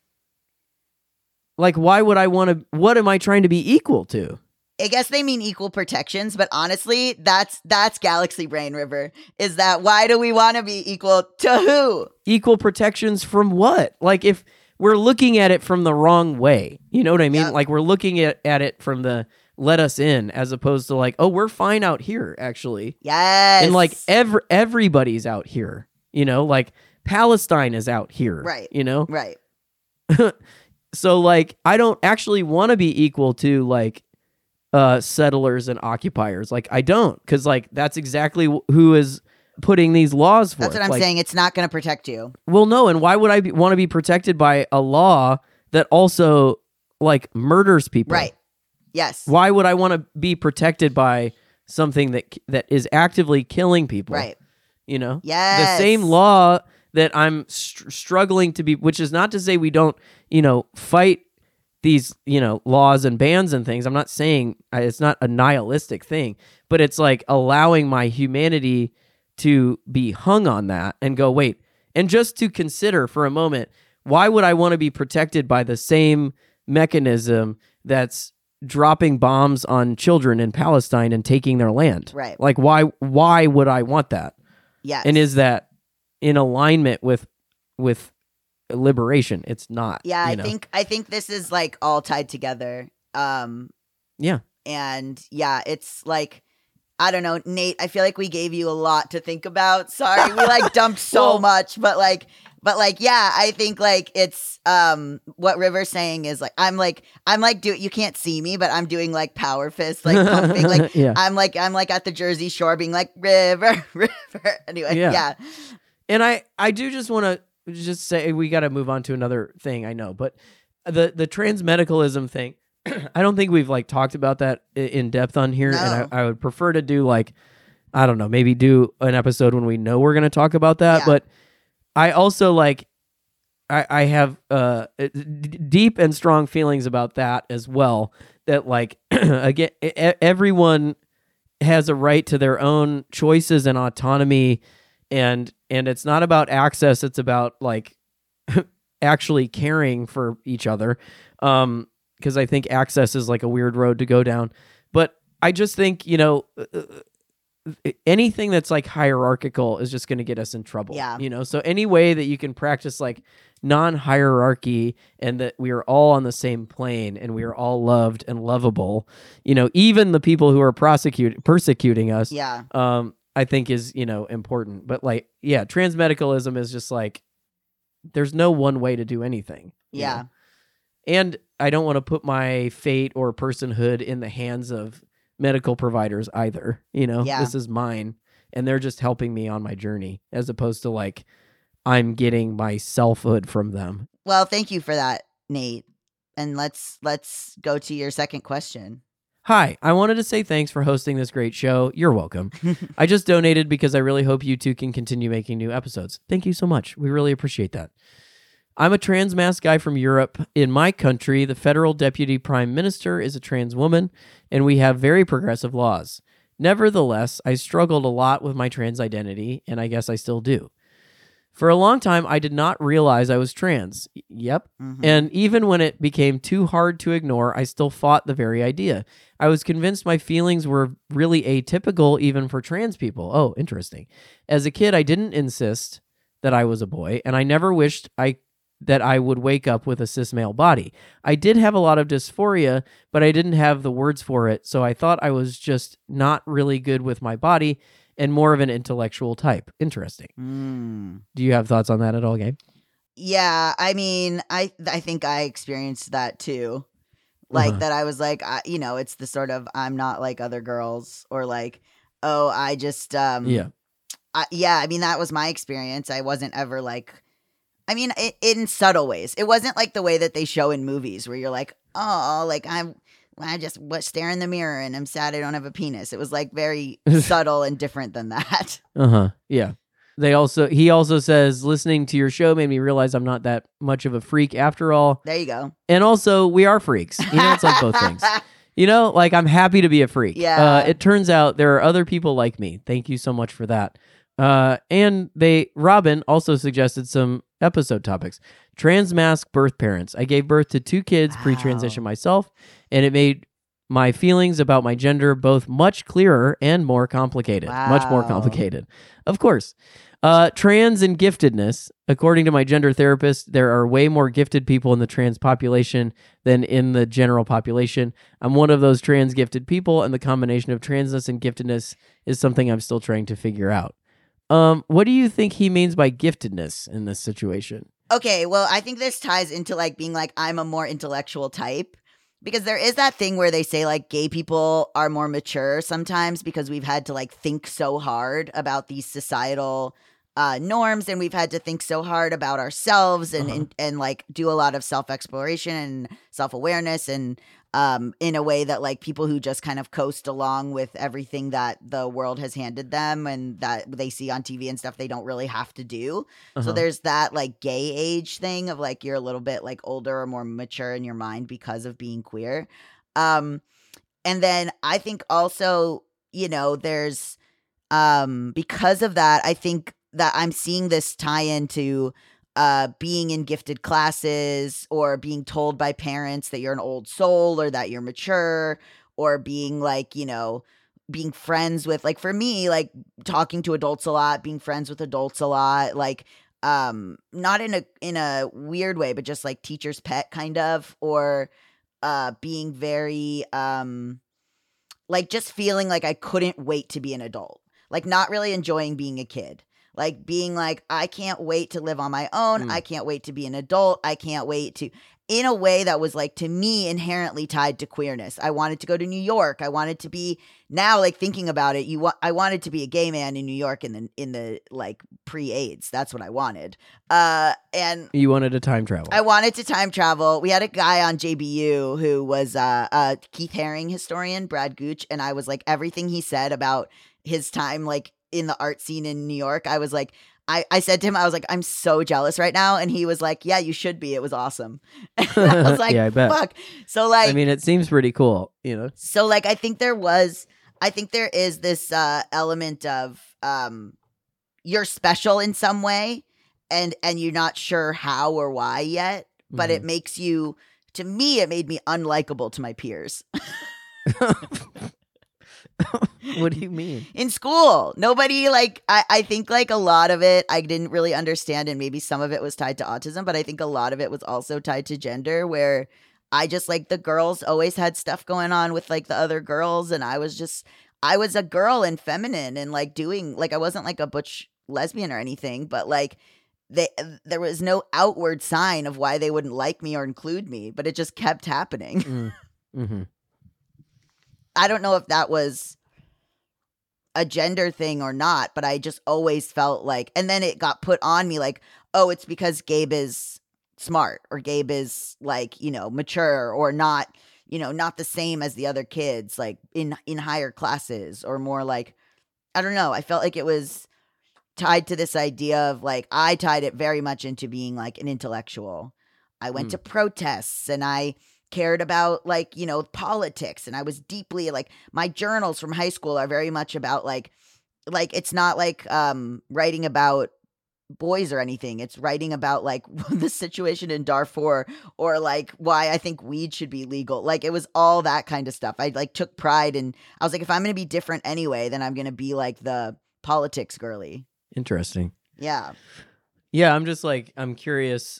Like, why would I want to... What am I trying to be equal to? I guess they mean equal protections, but honestly, that's Galaxy Brain, River. Is that why do we want to be equal to who? Equal protections from what? Like, if we're looking at it from the wrong way, you know what I mean? Yep. Like, we're looking at it from the let us in, as opposed to like, oh, we're fine out here, actually. Yes. And like everybody's out here, like Palestine is out here. Right. Right. So like, I don't actually want to be equal to like settlers and occupiers. Like, I don't, because like that's exactly who is putting these laws for. That's what I'm saying. It's not going to protect you. Well, no, and why would I want to be protected by a law that also like murders people? Right. Yes. Why would I want to be protected by something that is actively killing people? Right. Yes. The The same law that I'm struggling to be, which is not to say we don't, fight these, laws and bans and things. I'm not saying it's not a nihilistic thing, but it's like allowing my humanity to be hung on that and go, wait, and just to consider for a moment, why would I want to be protected by the same mechanism that's dropping bombs on children in Palestine and taking their land? Right. Like, why would I want that? Yes. And is that in alignment with liberation? It's not. Yeah, I think this is like all tied together. Yeah. And yeah, it's like, I don't know, Nate, I feel like we gave you a lot to think about. Sorry, we like dumped so much, but yeah, I think like it's what River's saying is like I'm like you can't see me, but I'm doing like power fist, like pumping, like yeah. I'm like at the Jersey Shore being like River. Anyway, yeah. And I do just want to just say we got to move on to another thing, I know, but the transmedicalism thing, I don't think we've like talked about that in depth on here, no. And I would prefer to do like I don't know, maybe do an episode when we know we're going to talk about that. Yeah. But I also like, I have deep and strong feelings about that as well. That like, again, everyone has a right to their own choices and autonomy. And it's not about access. It's about like actually caring for each other. Because I think access is like a weird road to go down. But I just think, you know, anything that's like hierarchical is just going to get us in trouble. Yeah. You know, so any way that you can practice like non-hierarchy and that we are all on the same plane and we are all loved and lovable, you know, even the people who are persecuting us, Yeah. I think is, you know, important. But like, yeah, transmedicalism is just like, there's no one way to do anything. Yeah. Know? And I don't want to put my fate or personhood in the hands of medical providers either. You know, Yeah. This is mine and they're just helping me on my journey as opposed to like, I'm getting my selfhood from them. Well, thank you for that, Nate. And let's go to your second question. Hi, I wanted to say thanks for hosting this great show. You're welcome. I just donated because I really hope you two can continue making new episodes. Thank you so much. We really appreciate that. I'm a trans mass guy from Europe. In my country, the federal deputy prime minister is a trans woman, and we have very progressive laws. Nevertheless, I struggled a lot with my trans identity, and I guess I still do. For a long time, I did not realize I was trans. Yep. Mm-hmm. And even when it became too hard to ignore, I still fought the very idea. I was convinced my feelings were really atypical even for trans people. Oh, interesting. As a kid, I didn't insist that I was a boy, and I never wished that I would wake up with a cis male body. I did have a lot of dysphoria, but I didn't have the words for it, so I thought I was just not really good with my body and more of an intellectual type. Interesting. Do you have thoughts on that at all, Gabe? Yeah, I mean, I think I experienced that too. Like that I was like, you know, it's the sort of I'm not like other girls or like, oh, I just Yeah. I mean, that was my experience. I wasn't ever like, I mean, in subtle ways. It wasn't like the way that they show in movies where you're like, oh, like I just stare in the mirror and I'm sad I don't have a penis. It was like very subtle and different than that. Yeah. He also says, listening to your show made me realize I'm not that much of a freak after all. There you go. And also, we are freaks. You know, it's like both things. You know, like I'm happy to be a freak. Yeah. It turns out there are other people like me. Thank you so much for that. And Robin also suggested some episode topics. Transmasc birth parents. I gave birth to 2 kids pre-transition myself, and it made my feelings about my gender both much clearer and more complicated. Wow. Much more complicated. Of course. Trans and giftedness. According to my gender therapist, there are way more gifted people in the trans population than in the general population. I'm one of those trans gifted people, and the combination of transness and giftedness is something I'm still trying to figure out. What do you think he means by giftedness in this situation? Okay, well, I think this ties into like being like, I'm a more intellectual type. Because there is that thing where they say like gay people are more mature sometimes because we've had to like think so hard about these societal norms, and we've had to think so hard about ourselves and like do a lot of self-exploration and self-awareness and in a way that like people who just kind of coast along with everything that the world has handed them and that they see on TV and stuff, they don't really have to do. So there's that like gay age thing of like you're a little bit like older or more mature in your mind because of being queer. And then I think also, you know, there's because of that, I think that I'm seeing this tie into being in gifted classes or being told by parents that you're an old soul or that you're mature, or being like, you know, being friends with, like for me, like talking to adults a lot, being friends with adults a lot, like not in a weird way, but just like teacher's pet kind of, or being very like just feeling like I couldn't wait to be an adult, like not really enjoying being a kid. Like being like, I can't wait to live on my own. I can't wait to be an adult. I can't wait to, in a way that was like, to me, inherently tied to queerness. I wanted to go to New York. I wanted to be, now like thinking about it, I wanted to be a gay man in New York in the like pre-AIDS. That's what I wanted. And you wanted to time travel. I wanted to time travel. We had a guy on JBU who was a Keith Haring historian, Brad Gooch. And I was like, everything he said about his time like in the art scene in New York. I was like, I said to him, I was like, I'm so jealous right now. And he was like, yeah, you should be. It was awesome. And I was like, yeah, I bet. fuck. So like, I mean, it seems pretty cool, you know? So like, I think there is this element of you're special in some way and you're not sure how or why yet, but it makes you, to me, it made me unlikable to my peers. What do you mean? In school, nobody like, I think like a lot of it I didn't really understand, and maybe some of it was tied to autism, but I think a lot of it was also tied to gender, where I just like the girls always had stuff going on with like the other girls, and I was a girl and feminine and like doing like, I wasn't like a butch lesbian or anything, but like there was no outward sign of why they wouldn't like me or include me, but it just kept happening. Mm-hmm. I don't know if that was a gender thing or not, but I just always felt like, and then it got put on me like, oh, it's because Gabe is smart, or Gabe is like, you know, mature, or not, you know, not the same as the other kids, like in higher classes, or more like, I don't know. I felt like it was tied to this idea of like, I tied it very much into being like an intellectual. I went to protests, and I cared about like, you know, politics, and I was deeply like, my journals from high school are very much about like it's not like writing about boys or anything. It's writing about like the situation in Darfur, or like why I think weed should be legal. Like it was all that kind of stuff. I like took pride, and I was like, if I'm going to be different anyway, then I'm going to be like the politics girly. Interesting. Yeah. Yeah, I'm just like, I'm curious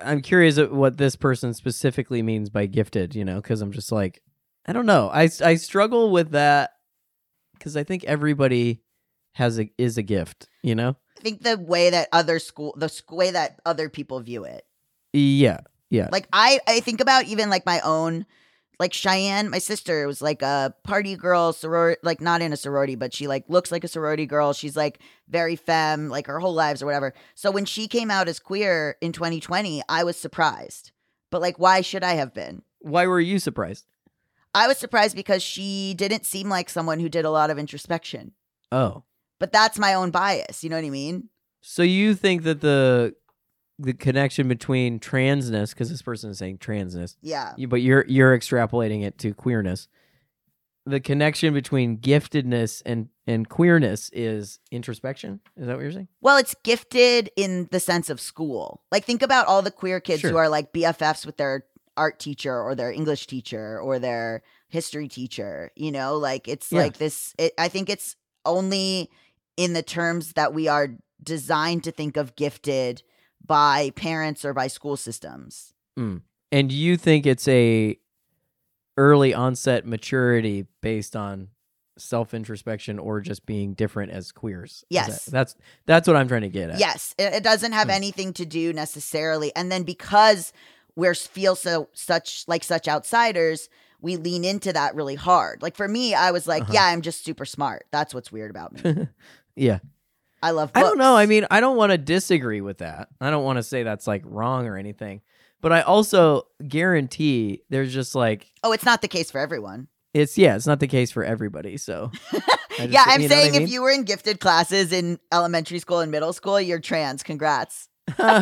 at what this person specifically means by gifted, you know, because I'm just like, I don't know. I struggle with that because I think everybody is a gift, you know? I think the way that way that other people view it. Yeah. Yeah. Like I think about even like my own, like Cheyenne, my sister, was like a party girl, sorority, like not in a sorority, but she like looks like a sorority girl. She's like very femme, like her whole lives or whatever. So when she came out as queer in 2020, I was surprised. But like, why should I have been? Why were you surprised? I was surprised because she didn't seem like someone who did a lot of introspection. Oh. But that's my own bias. You know what I mean? So you think that the connection between transness, because this person is saying transness, yeah, but you're extrapolating it to queerness. The connection between giftedness and queerness is introspection. Is that what you're saying? Well, it's gifted in the sense of school. Like think about all the queer kids who are like BFFs with their art teacher or their English teacher or their history teacher. You know, like it's like this. I think it's only in the terms that we are designed to think of gifted by parents or by school systems. And you think it's a early onset maturity based on self-introspection or just being different as queers? Yes. That's what I'm trying to get at. Yes. It doesn't have anything to do necessarily. And then because we feel such outsiders, we lean into that really hard. Like for me, I was like, yeah, I'm just super smart. That's what's weird about me. Yeah. I love books. I don't know. I mean, I don't want to disagree with that. I don't want to say that's like wrong or anything. But I also guarantee there's just like... Oh, it's not the case for everyone. It's not the case for everybody. So I'm saying if you were in gifted classes in elementary school and middle school, you're trans. Congrats. Well,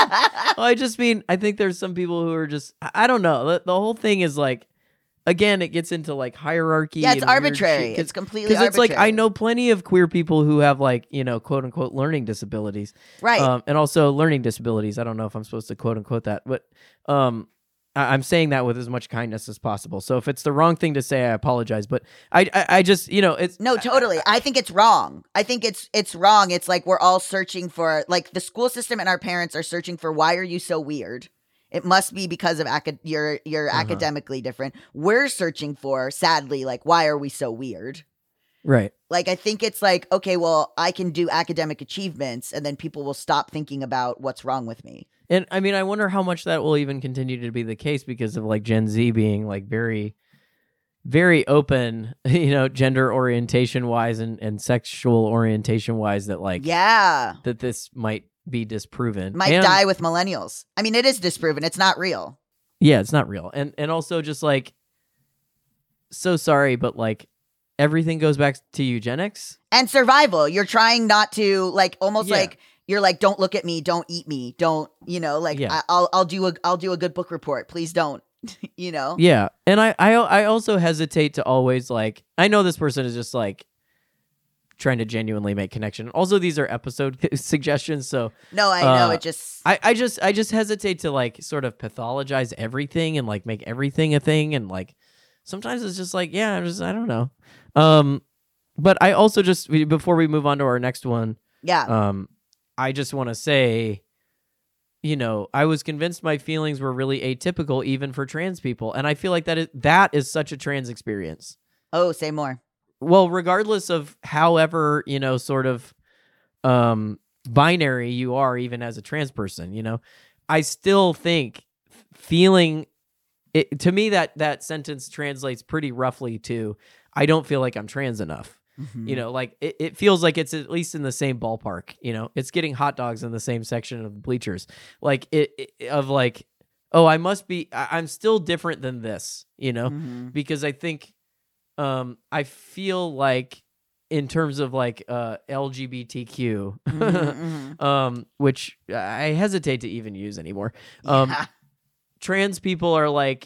I just mean, I think there's some people who are just, I don't know. The whole thing is like, again, it gets into like hierarchy. Yeah, it's arbitrary. It's completely arbitrary. Because it's like, I know plenty of queer people who have like, you know, quote unquote learning disabilities. Right. And also learning disabilities. I don't know if I'm supposed to quote unquote that, but I'm saying that with as much kindness as possible. So if it's the wrong thing to say, I apologize. But I just, you know, it's... No, totally. I think it's wrong. I think it's wrong. It's like we're all searching for, like the school system and our parents are searching for, why are you so weird? It must be because of you're academically different. We're searching for, sadly, like, why are we so weird? Right. Like, I think it's like, okay, well, I can do academic achievements, and then people will stop thinking about what's wrong with me. And I mean, I wonder how much that will even continue to be the case because of like Gen Z being like very, very open, you know, gender orientation wise and sexual orientation wise, that like, that this might be disproven. Might die with millennials. I mean, it is disproven. It's not real. Yeah, it's not real. And also just like, so sorry, but like everything goes back to eugenics and survival. You're trying not to like almost like you're like, don't look at me, don't eat me, don't, you know, like I'll do a good book report. Please don't, you know? Yeah. And I also hesitate to always like, I know this person is just like trying to genuinely make connection. Also, these are episode suggestions. So no, I know it just, I just hesitate to like sort of pathologize everything and like make everything a thing. And like, sometimes it's just like, I don't know. But I also just, before we move on to our next one, I just want to say, you know, I was convinced my feelings were really atypical even for trans people. And I feel like that is such a trans experience. Oh, say more. Well, regardless of however, you know, sort of binary you are, even as a trans person, you know, I still think feeling it, to me, that sentence translates pretty roughly to, I don't feel like I'm trans enough. Mm-hmm. You know, like it feels like it's at least in the same ballpark, you know, it's getting hot dogs in the same section of the bleachers. Like of like, oh, I'm still different than this, you know, because I think, I feel like in terms of like, LGBTQ, which I hesitate to even use anymore. Trans people are like,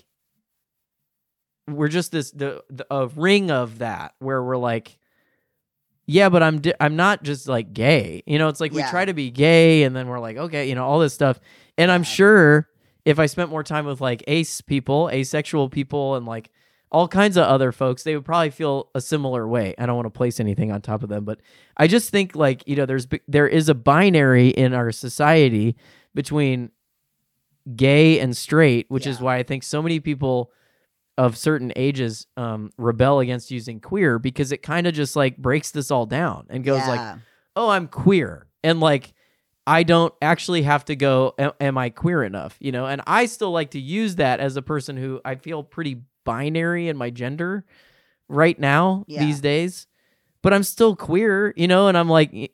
we're just a ring of that where we're like, yeah, but I'm not just like gay. You know, it's like we try to be gay and then we're like, okay, you know, all this stuff. And I'm sure if I spent more time with like asexual people and like all kinds of other folks, they would probably feel a similar way. I don't want to place anything on top of them, but I just think like, you know, there is a binary in our society between gay and straight, which is why I think so many people of certain ages rebel against using queer, because it kind of just like breaks this all down and goes like, oh, I'm queer. And like, I don't actually have to go, am I queer enough? You know, and I still like to use that as a person who I feel pretty binary in my gender right now these days, but I'm still queer, you know, and I'm like,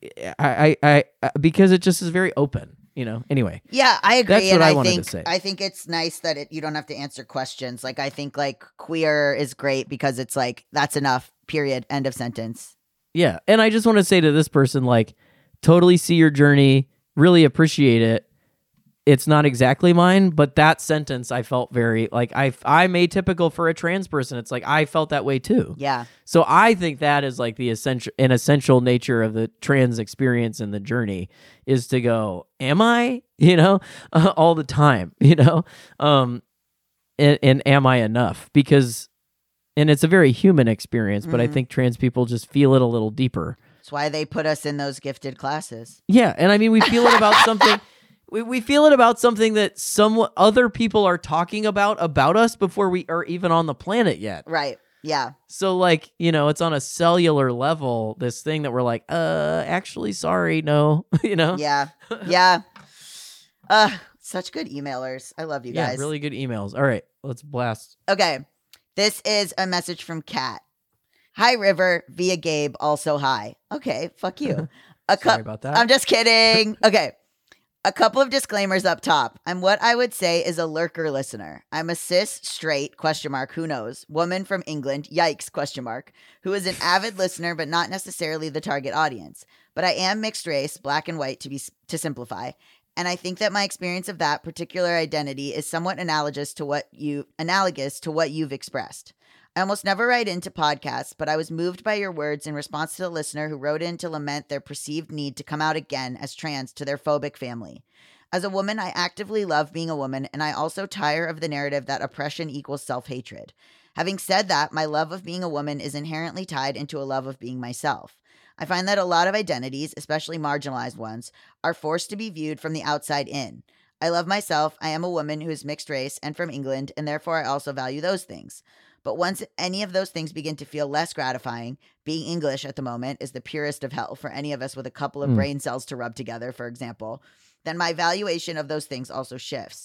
I because it just is very open. You know, anyway. Yeah, I agree. That's what I wanted to say. I think it's nice that you don't have to answer questions. Like, I think like queer is great because it's like, that's enough, period, end of sentence. Yeah. And I just want to say to this person, like, totally see your journey, really appreciate it. It's not exactly mine, but that sentence I felt very like I'm atypical for a trans person. It's like I felt that way too. Yeah. So I think that is like the essential nature of the trans experience and the journey is to go, am I, you know, all the time, you know, and am I enough? Because, and it's a very human experience, but I think trans people just feel it a little deeper. That's why they put us in those gifted classes. Yeah, and I mean, we feel it about something. We feel it about something that other people are talking about us before we are even on the planet yet. Right. Yeah. So like, you know, it's on a cellular level, this thing that we're like, actually, sorry, no, you know? Yeah. Yeah. Such good emailers. I love you guys. Yeah, really good emails. All right, let's blast. Okay. This is a message from Kat. Hi, River, via Gabe, also hi. Okay, fuck you. Sorry about that. I'm just kidding. Okay. A couple of disclaimers up top. I'm what I would say is a lurker listener. I'm a cis, straight, who knows, woman from England, yikes, who is an avid listener but not necessarily the target audience. But I am mixed race, black and white to simplify. And I think that my experience of that particular identity is somewhat analogous to what you've expressed. I almost never write into podcasts, but I was moved by your words in response to the listener who wrote in to lament their perceived need to come out again as trans to their phobic family. As a woman, I actively love being a woman, and I also tire of the narrative that oppression equals self-hatred. Having said that, my love of being a woman is inherently tied into a love of being myself. I find that a lot of identities, especially marginalized ones, are forced to be viewed from the outside in. I love myself. I am a woman who is mixed race and from England, and therefore I also value those things. But once any of those things begin to feel less gratifying, being English at the moment is the purest of hell for any of us with a couple of brain cells to rub together, for example, then my valuation of those things also shifts.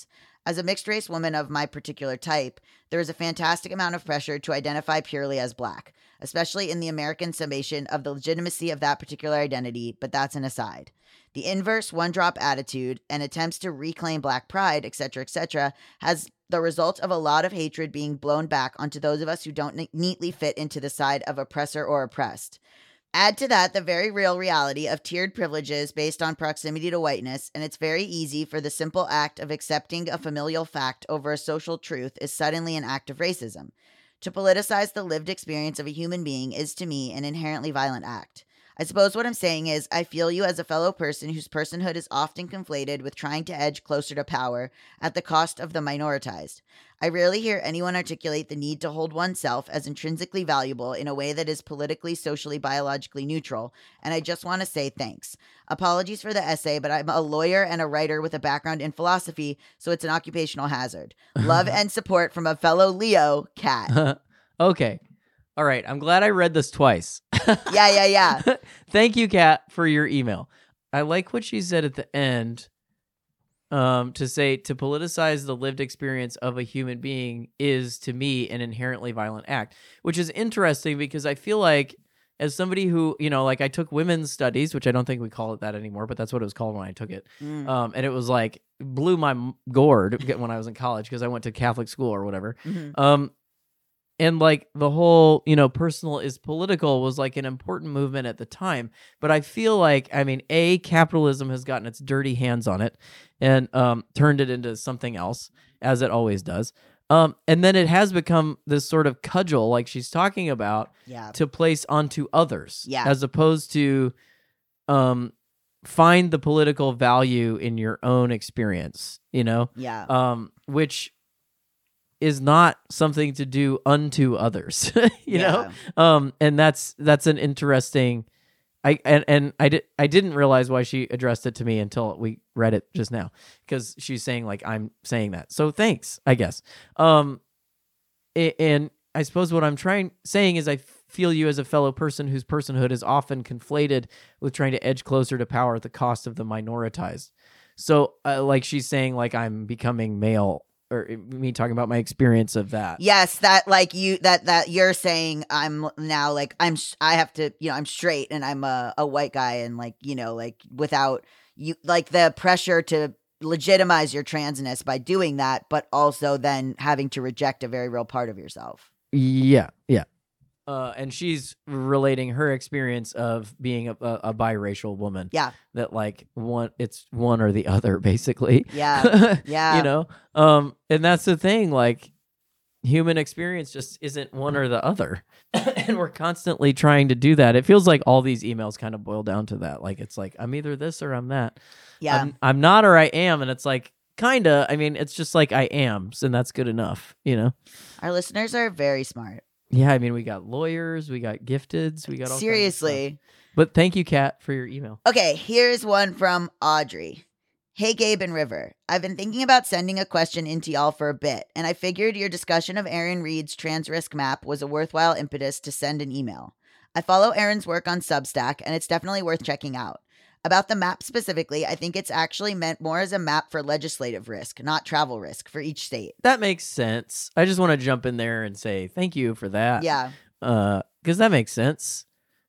As a mixed race woman of my particular type, there is a fantastic amount of pressure to identify purely as Black, especially in the American summation of the legitimacy of that particular identity, but that's an aside. The inverse one-drop attitude and attempts to reclaim Black pride, etc., has the result of a lot of hatred being blown back onto those of us who don't neatly fit into the side of oppressor or oppressed. Add to that the very real reality of tiered privileges based on proximity to whiteness, and it's very easy for the simple act of accepting a familial fact over a social truth is suddenly an act of racism. To politicize the lived experience of a human being is, to me, an inherently violent act. I suppose what I'm saying is I feel you as a fellow person whose personhood is often conflated with trying to edge closer to power at the cost of the minoritized. I rarely hear anyone articulate the need to hold oneself as intrinsically valuable in a way that is politically, socially, biologically neutral, and I just want to say thanks. Apologies for the essay, but I'm a lawyer and a writer with a background in philosophy, so it's an occupational hazard. Love and support from a fellow Leo, Kat. Okay. All right. I'm glad I read this twice. Yeah. Thank you, Kat, for your email. I like what she said at the end. To say to politicize the lived experience of a human being is, to me, an inherently violent act, which is interesting because I feel like as somebody who, like I took women's studies, which I don't think we call it that anymore, but that's what it was called when I took it. And it was like blew my gourd when I was in college because I went to Catholic school or whatever. Mm-hmm. And like the whole, personal is political was like an important movement at the time. But I feel like, capitalism has gotten its dirty hands on it and turned it into something else, as it always does. And then it has become this sort of cudgel, like she's talking about, to place onto others, as opposed to find the political value in your own experience, which is not something to do unto others, know? And that's an interesting, I didn't realize why she addressed it to me until we read it just now, because she's saying like, I'm saying that. So thanks, I guess. And I suppose what I'm saying is I feel you as a fellow person whose personhood is often conflated with trying to edge closer to power at the cost of the minoritized. So like she's saying like I'm becoming male, or me talking about my experience of that. Yes, that like you that you're saying I'm now like I have to, I'm straight and I'm a white guy, and like, like without you, like the pressure to legitimize your transness by doing that, but also then having to reject a very real part of yourself. Yeah. And she's relating her experience of being a biracial woman. Yeah. That like it's one or the other, basically. Yeah. Yeah. And that's the thing, like human experience just isn't one or the other. And we're constantly trying to do that. It feels like all these emails kind of boil down to that. Like, it's like, I'm either this or I'm that. Yeah. I'm not or I am. And it's like, kinda, it's just like I am. And that's good enough, Our listeners are very smart. Yeah, we got lawyers, we got gifteds, we got all seriously. Kinds of stuff. But thank you, Kat, for your email. Okay, here's one from Audrey. Hey, Gabe and River. I've been thinking about sending a question into y'all for a bit, and I figured your discussion of Aaron Reed's trans risk map was a worthwhile impetus to send an email. I follow Aaron's work on Substack, and it's definitely worth checking out. About the map specifically, I think it's actually meant more as a map for legislative risk, not travel risk for each state. That makes sense. I just want to jump in there and say thank you for that. Yeah. Because that makes sense.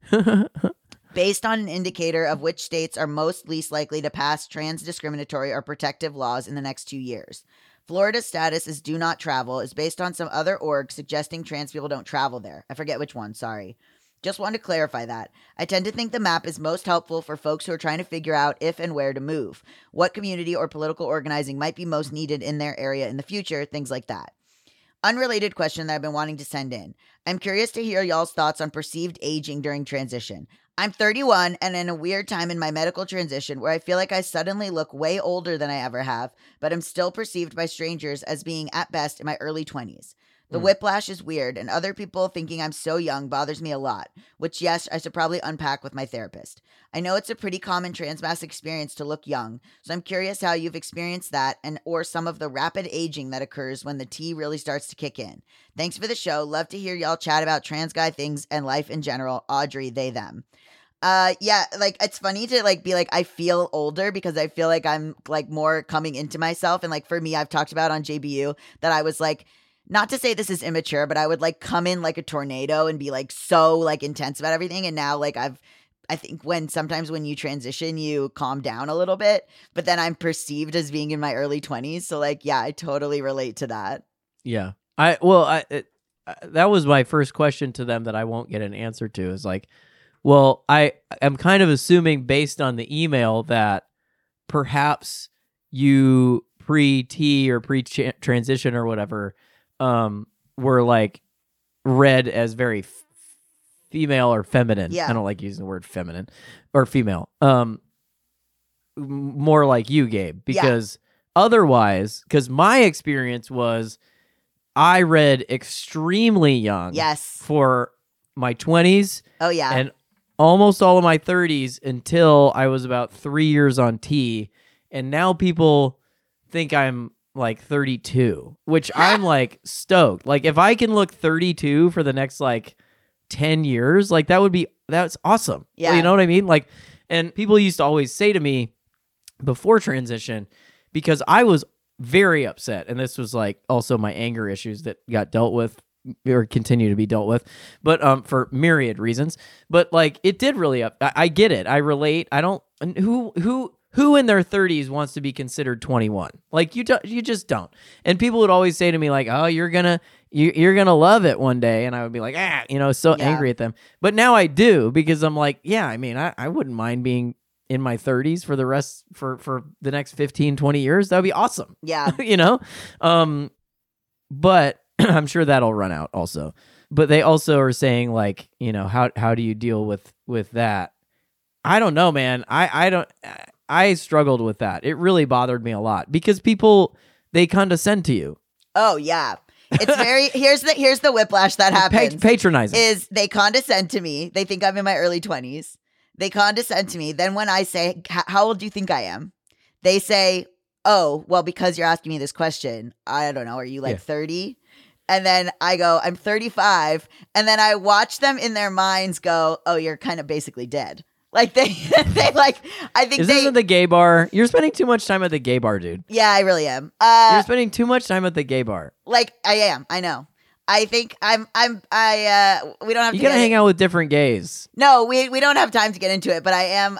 Based on an indicator of which states are most least likely to pass trans discriminatory or protective laws in the next 2 years. Florida's status as do not travel is based on some other org suggesting trans people don't travel there. I forget which one, sorry. Just wanted to clarify that. I tend to think the map is most helpful for folks who are trying to figure out if and where to move, what community or political organizing might be most needed in their area in the future, things like that. Unrelated question that I've been wanting to send in. I'm curious to hear y'all's thoughts on perceived aging during transition. I'm 31 and in a weird time in my medical transition where I feel like I suddenly look way older than I ever have, but I'm still perceived by strangers as being at best in my early 20s. The whiplash is weird, and other people thinking I'm so young bothers me a lot, which, yes, I should probably unpack with my therapist. I know it's a pretty common transmass experience to look young, so I'm curious how you've experienced that or some of the rapid aging that occurs when the T really starts to kick in. Thanks for the show. Love to hear y'all chat about trans guy things and life in general. Audrey, they, them. Yeah, like it's funny to like be like I feel older because I feel like I'm like more coming into myself. And like for me, I've talked about on JBU that I was like, not to say this is immature, but I would like come in like a tornado and be like so like intense about everything. And now like I think sometimes when you transition, you calm down a little bit, but then I'm perceived as being in my early 20s. So like, yeah, I totally relate to that. Yeah. That was my first question to them that I won't get an answer to is like, well, I am kind of assuming based on the email that perhaps you pre-T or pre-transition or whatever were like read as very female or feminine. Yeah. I don't like using the word feminine or female. More like you, Gabe, because otherwise, because my experience was I read extremely young. Yes. For my 20s. Oh, yeah. And almost all of my 30s until I was about 3 years on T. And now people think I'm like 32, which I'm like stoked. Like if I can look 32 for the next like 10 years, like that's awesome. Yeah. You know what I mean? Like, and people used to always say to me before transition, because I was very upset. And this was like also my anger issues that got dealt with or continue to be dealt with, but for myriad reasons. But like it did really I get it. I relate. I don't who in their 30s wants to be considered 21? Like you just don't. And people would always say to me like, "Oh, you're going to love it one day." And I would be like, so angry at them. But now I do because I'm like, yeah, I mean, I wouldn't mind being in my 30s for the rest for the next 15, 20 years. That would be awesome. Yeah. But I'm sure that'll run out also. But they also are saying like, how do you deal with that? I don't know, man. I struggled with that. It really bothered me a lot because people, they condescend to you. Oh yeah. It's very here's the whiplash that happens. Patronizing. Is they condescend to me. They think I'm in my early 20s. They condescend to me. Then when I say, "How old do you think I am?" They say, "Oh, well, because you're asking me this question, I don't know. Are you like 30?" And then I go, "I'm 35." And then I watch them in their minds go, "Oh, you're kind of basically dead." Like they like, I think this at the gay bar? You're spending too much time at the gay bar, dude. Yeah, I really am. You're spending too much time at the gay bar. Like I am. I know. I think we don't have to. You gotta hang out with different gays. No, we don't have time to get into it. But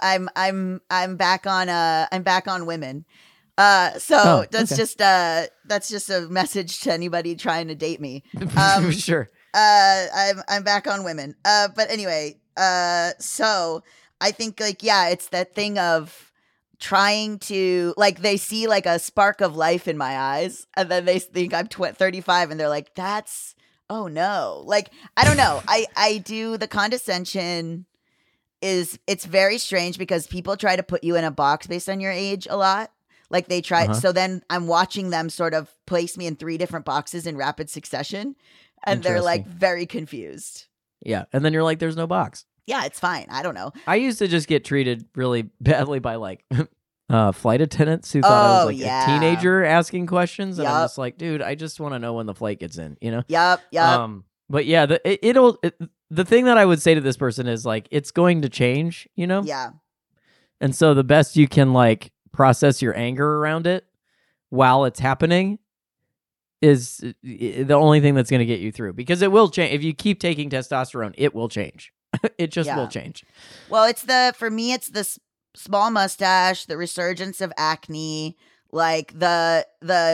I'm back on women. That's just a message to anybody trying to date me. Sure. I'm back on women. But anyway, so I think like, yeah, it's that thing of trying to like, they see like a spark of life in my eyes and then they think I'm 35 and they're like, oh no. Like, I don't know. I do the condescension it's very strange because people try to put you in a box based on your age a lot. Like they try. So then I'm watching them sort of place me in 3 different boxes in rapid succession and they're like very confused. Yeah. And then you're like, there's no box. Yeah, it's fine. I don't know. I used to just get treated really badly by like flight attendants who thought I was like a teenager asking questions. And I'm just like, dude, I just want to know when the flight gets in, Yep. But yeah, the thing that I would say to this person is like, it's going to change, Yeah. And so the best you can like process your anger around it while it's happening is the only thing that's going to get you through because it will change. If you keep taking testosterone, it will change. It just will change. Well, for me, it's the small mustache, the resurgence of acne, like the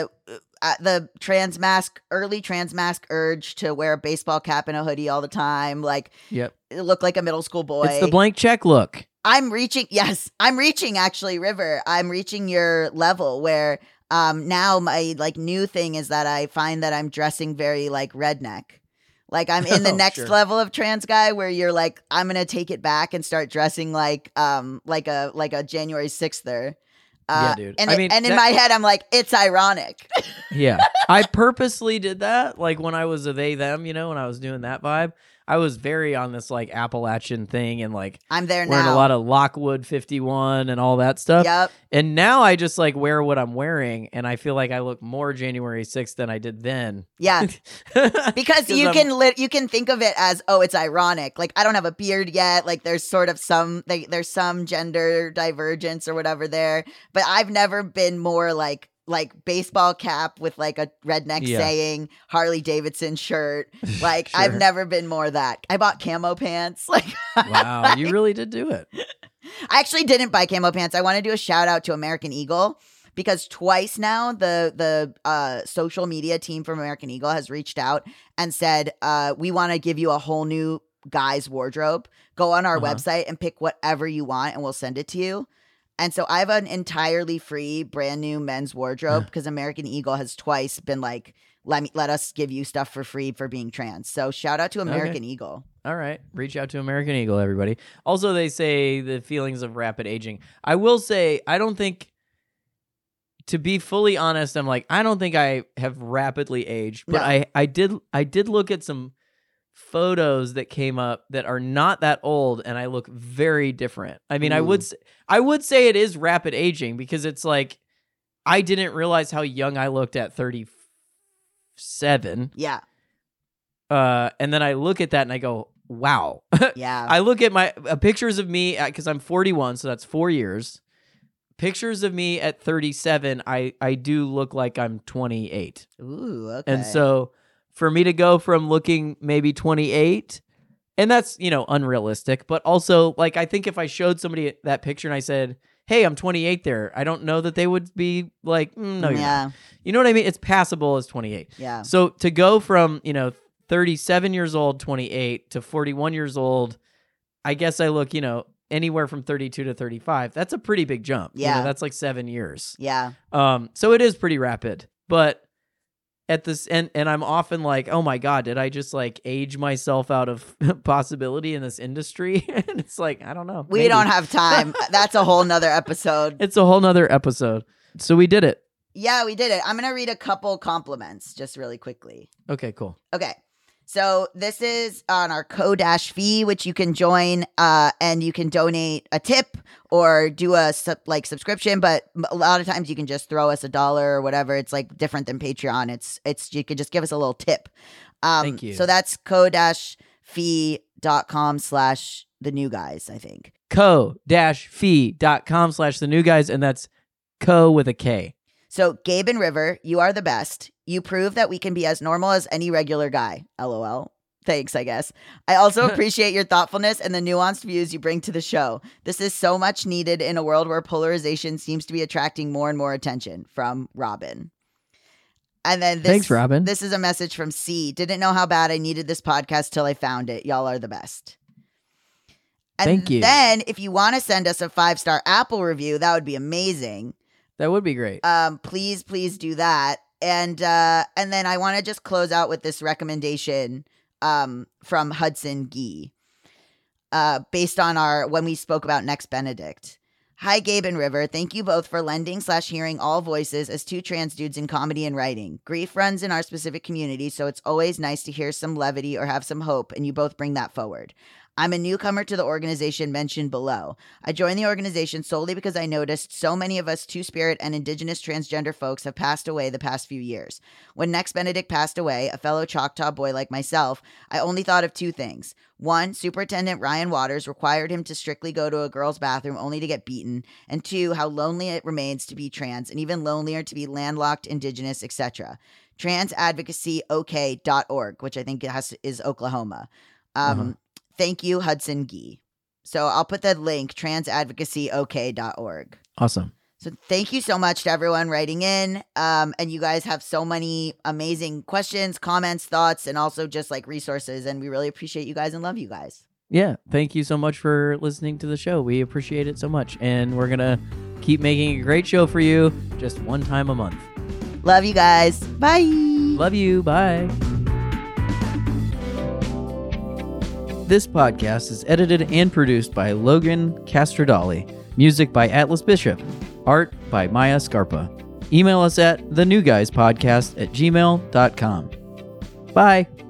early trans mask urge to wear a baseball cap and a hoodie all the time. Like, look like a middle school boy. It's the blank check look. I'm reaching actually, River. I'm reaching your level where now my like new thing is that I find that I'm dressing very like redneck. Like I'm in the next level of trans guy where you're like, I'm gonna take it back and start dressing like a January 6th-er. Yeah, dude. And in my head, I'm like, it's ironic. Yeah, I purposely did that. Like when I was a they them, when I was doing that vibe, I was very on this like Appalachian thing and like I'm there wearing now. a lot of Lockwood 51 and all that stuff. Yep. And now I just like wear what I'm wearing, and I feel like I look more January 6th than I did then. Yeah. Because you can think of it as, oh, it's ironic. Like, I don't have a beard yet. Like, there's sort of there's some gender divergence or whatever there. But I've never been more like baseball cap with like a redneck saying Harley Davidson shirt. Like, Sure. I've never been more that. I bought camo pants. Like, Wow, you really did do it. I actually didn't buy camo pants. I want to do a shout out to American Eagle, because twice now the social media team from American Eagle has reached out and said, we want to give you a whole new guy's wardrobe. Go on our website and pick whatever you want and we'll send it to you. And so I have an entirely free brand new men's wardrobe because American Eagle has twice been like, let us give you stuff for free for being trans. So shout out to American Eagle. All right. Reach out to American Eagle, everybody. Also, they say the feelings of rapid aging. I will say, I don't think, to be fully honest, I'm like, I don't think I have rapidly aged, but No. I did look at some photos that came up that are not that old, and I look very different. I mean, I would say it is rapid aging, because it's like, I didn't realize how young I looked at 37. Yeah. And then I look at that and I go, wow. Yeah. I look at my pictures of me, because I'm 41, so that's 4 years. Pictures of me at 37, I do look like I'm 28. Ooh, okay. And so for me to go from looking maybe 28, and that's, unrealistic, but also, like, I think if I showed somebody that picture and I said, hey, I'm 28 there, I don't know that they would be like, no, you're not. You know what I mean? It's passable as 28. Yeah. So to go from, 37 years old, 28 to 41 years old, I guess I look, anywhere from 32 to 35. That's a pretty big jump. Yeah. That's like 7 years. Yeah. So it is pretty rapid, but at this, and I'm often like, oh my God, did I just like age myself out of possibility in this industry? And it's like, I don't know. We don't have time. That's a whole nother episode. It's a whole nother episode. So we did it. Yeah, we did it. I'm going to read a couple compliments just really quickly. Okay, cool. Okay. So this is on our Ko-Fi, which you can join and you can donate a tip or do a subscription. But a lot of times you can just throw us $1 or whatever. It's like different than Patreon. It's you could just give us a little tip. Thank you. So that's ko-fi.com/thenewguys, I think. ko-fi.com/thenewguys, and that's co with a K. So, Gabe and River, you are the best. You prove that we can be as normal as any regular guy. LOL. Thanks, I guess. I also appreciate your thoughtfulness and the nuanced views you bring to the show. This is so much needed in a world where polarization seems to be attracting more and more attention. From Robin. And then Thanks, Robin. This is a message from C. Didn't know how bad I needed this podcast till I found it. Y'all are the best. And Thank you. then if you want to send us a 5-star Apple review, that would be amazing. That would be great. Please do that. And then I want to just close out with this recommendation from Hudson Gee, based on when we spoke about Next Benedict. Hi, Gabe and River. Thank you both for lending/hearing all voices as two trans dudes in comedy and writing. Grief runs in our specific community, so it's always nice to hear some levity or have some hope, and you both bring that forward. I'm a newcomer to the organization mentioned below. I joined the organization solely because I noticed so many of us Two-Spirit and Indigenous transgender folks have passed away the past few years. When Next Benedict passed away, a fellow Choctaw boy like myself, I only thought of two things. One, Superintendent Ryan Waters required him to strictly go to a girl's bathroom only to get beaten. And two, how lonely it remains to be trans, and even lonelier to be landlocked, Indigenous, etc. Transadvocacyok.org, which I think is Oklahoma. Thank you, Hudson Gee. So I'll put the link, transadvocacyok.org. Awesome. So thank you so much to everyone writing in. And you guys have so many amazing questions, comments, thoughts, and also just like resources. And we really appreciate you guys and love you guys. Yeah. Thank you so much for listening to the show. We appreciate it so much. And we're going to keep making a great show for you just one time a month. Love you guys. Bye. Love you. Bye. This podcast is edited and produced by Logan Castrodali. Music by Atlas Bishop. Art by Maya Scarpa. Email us at thenewguyspodcast@gmail.com. Bye.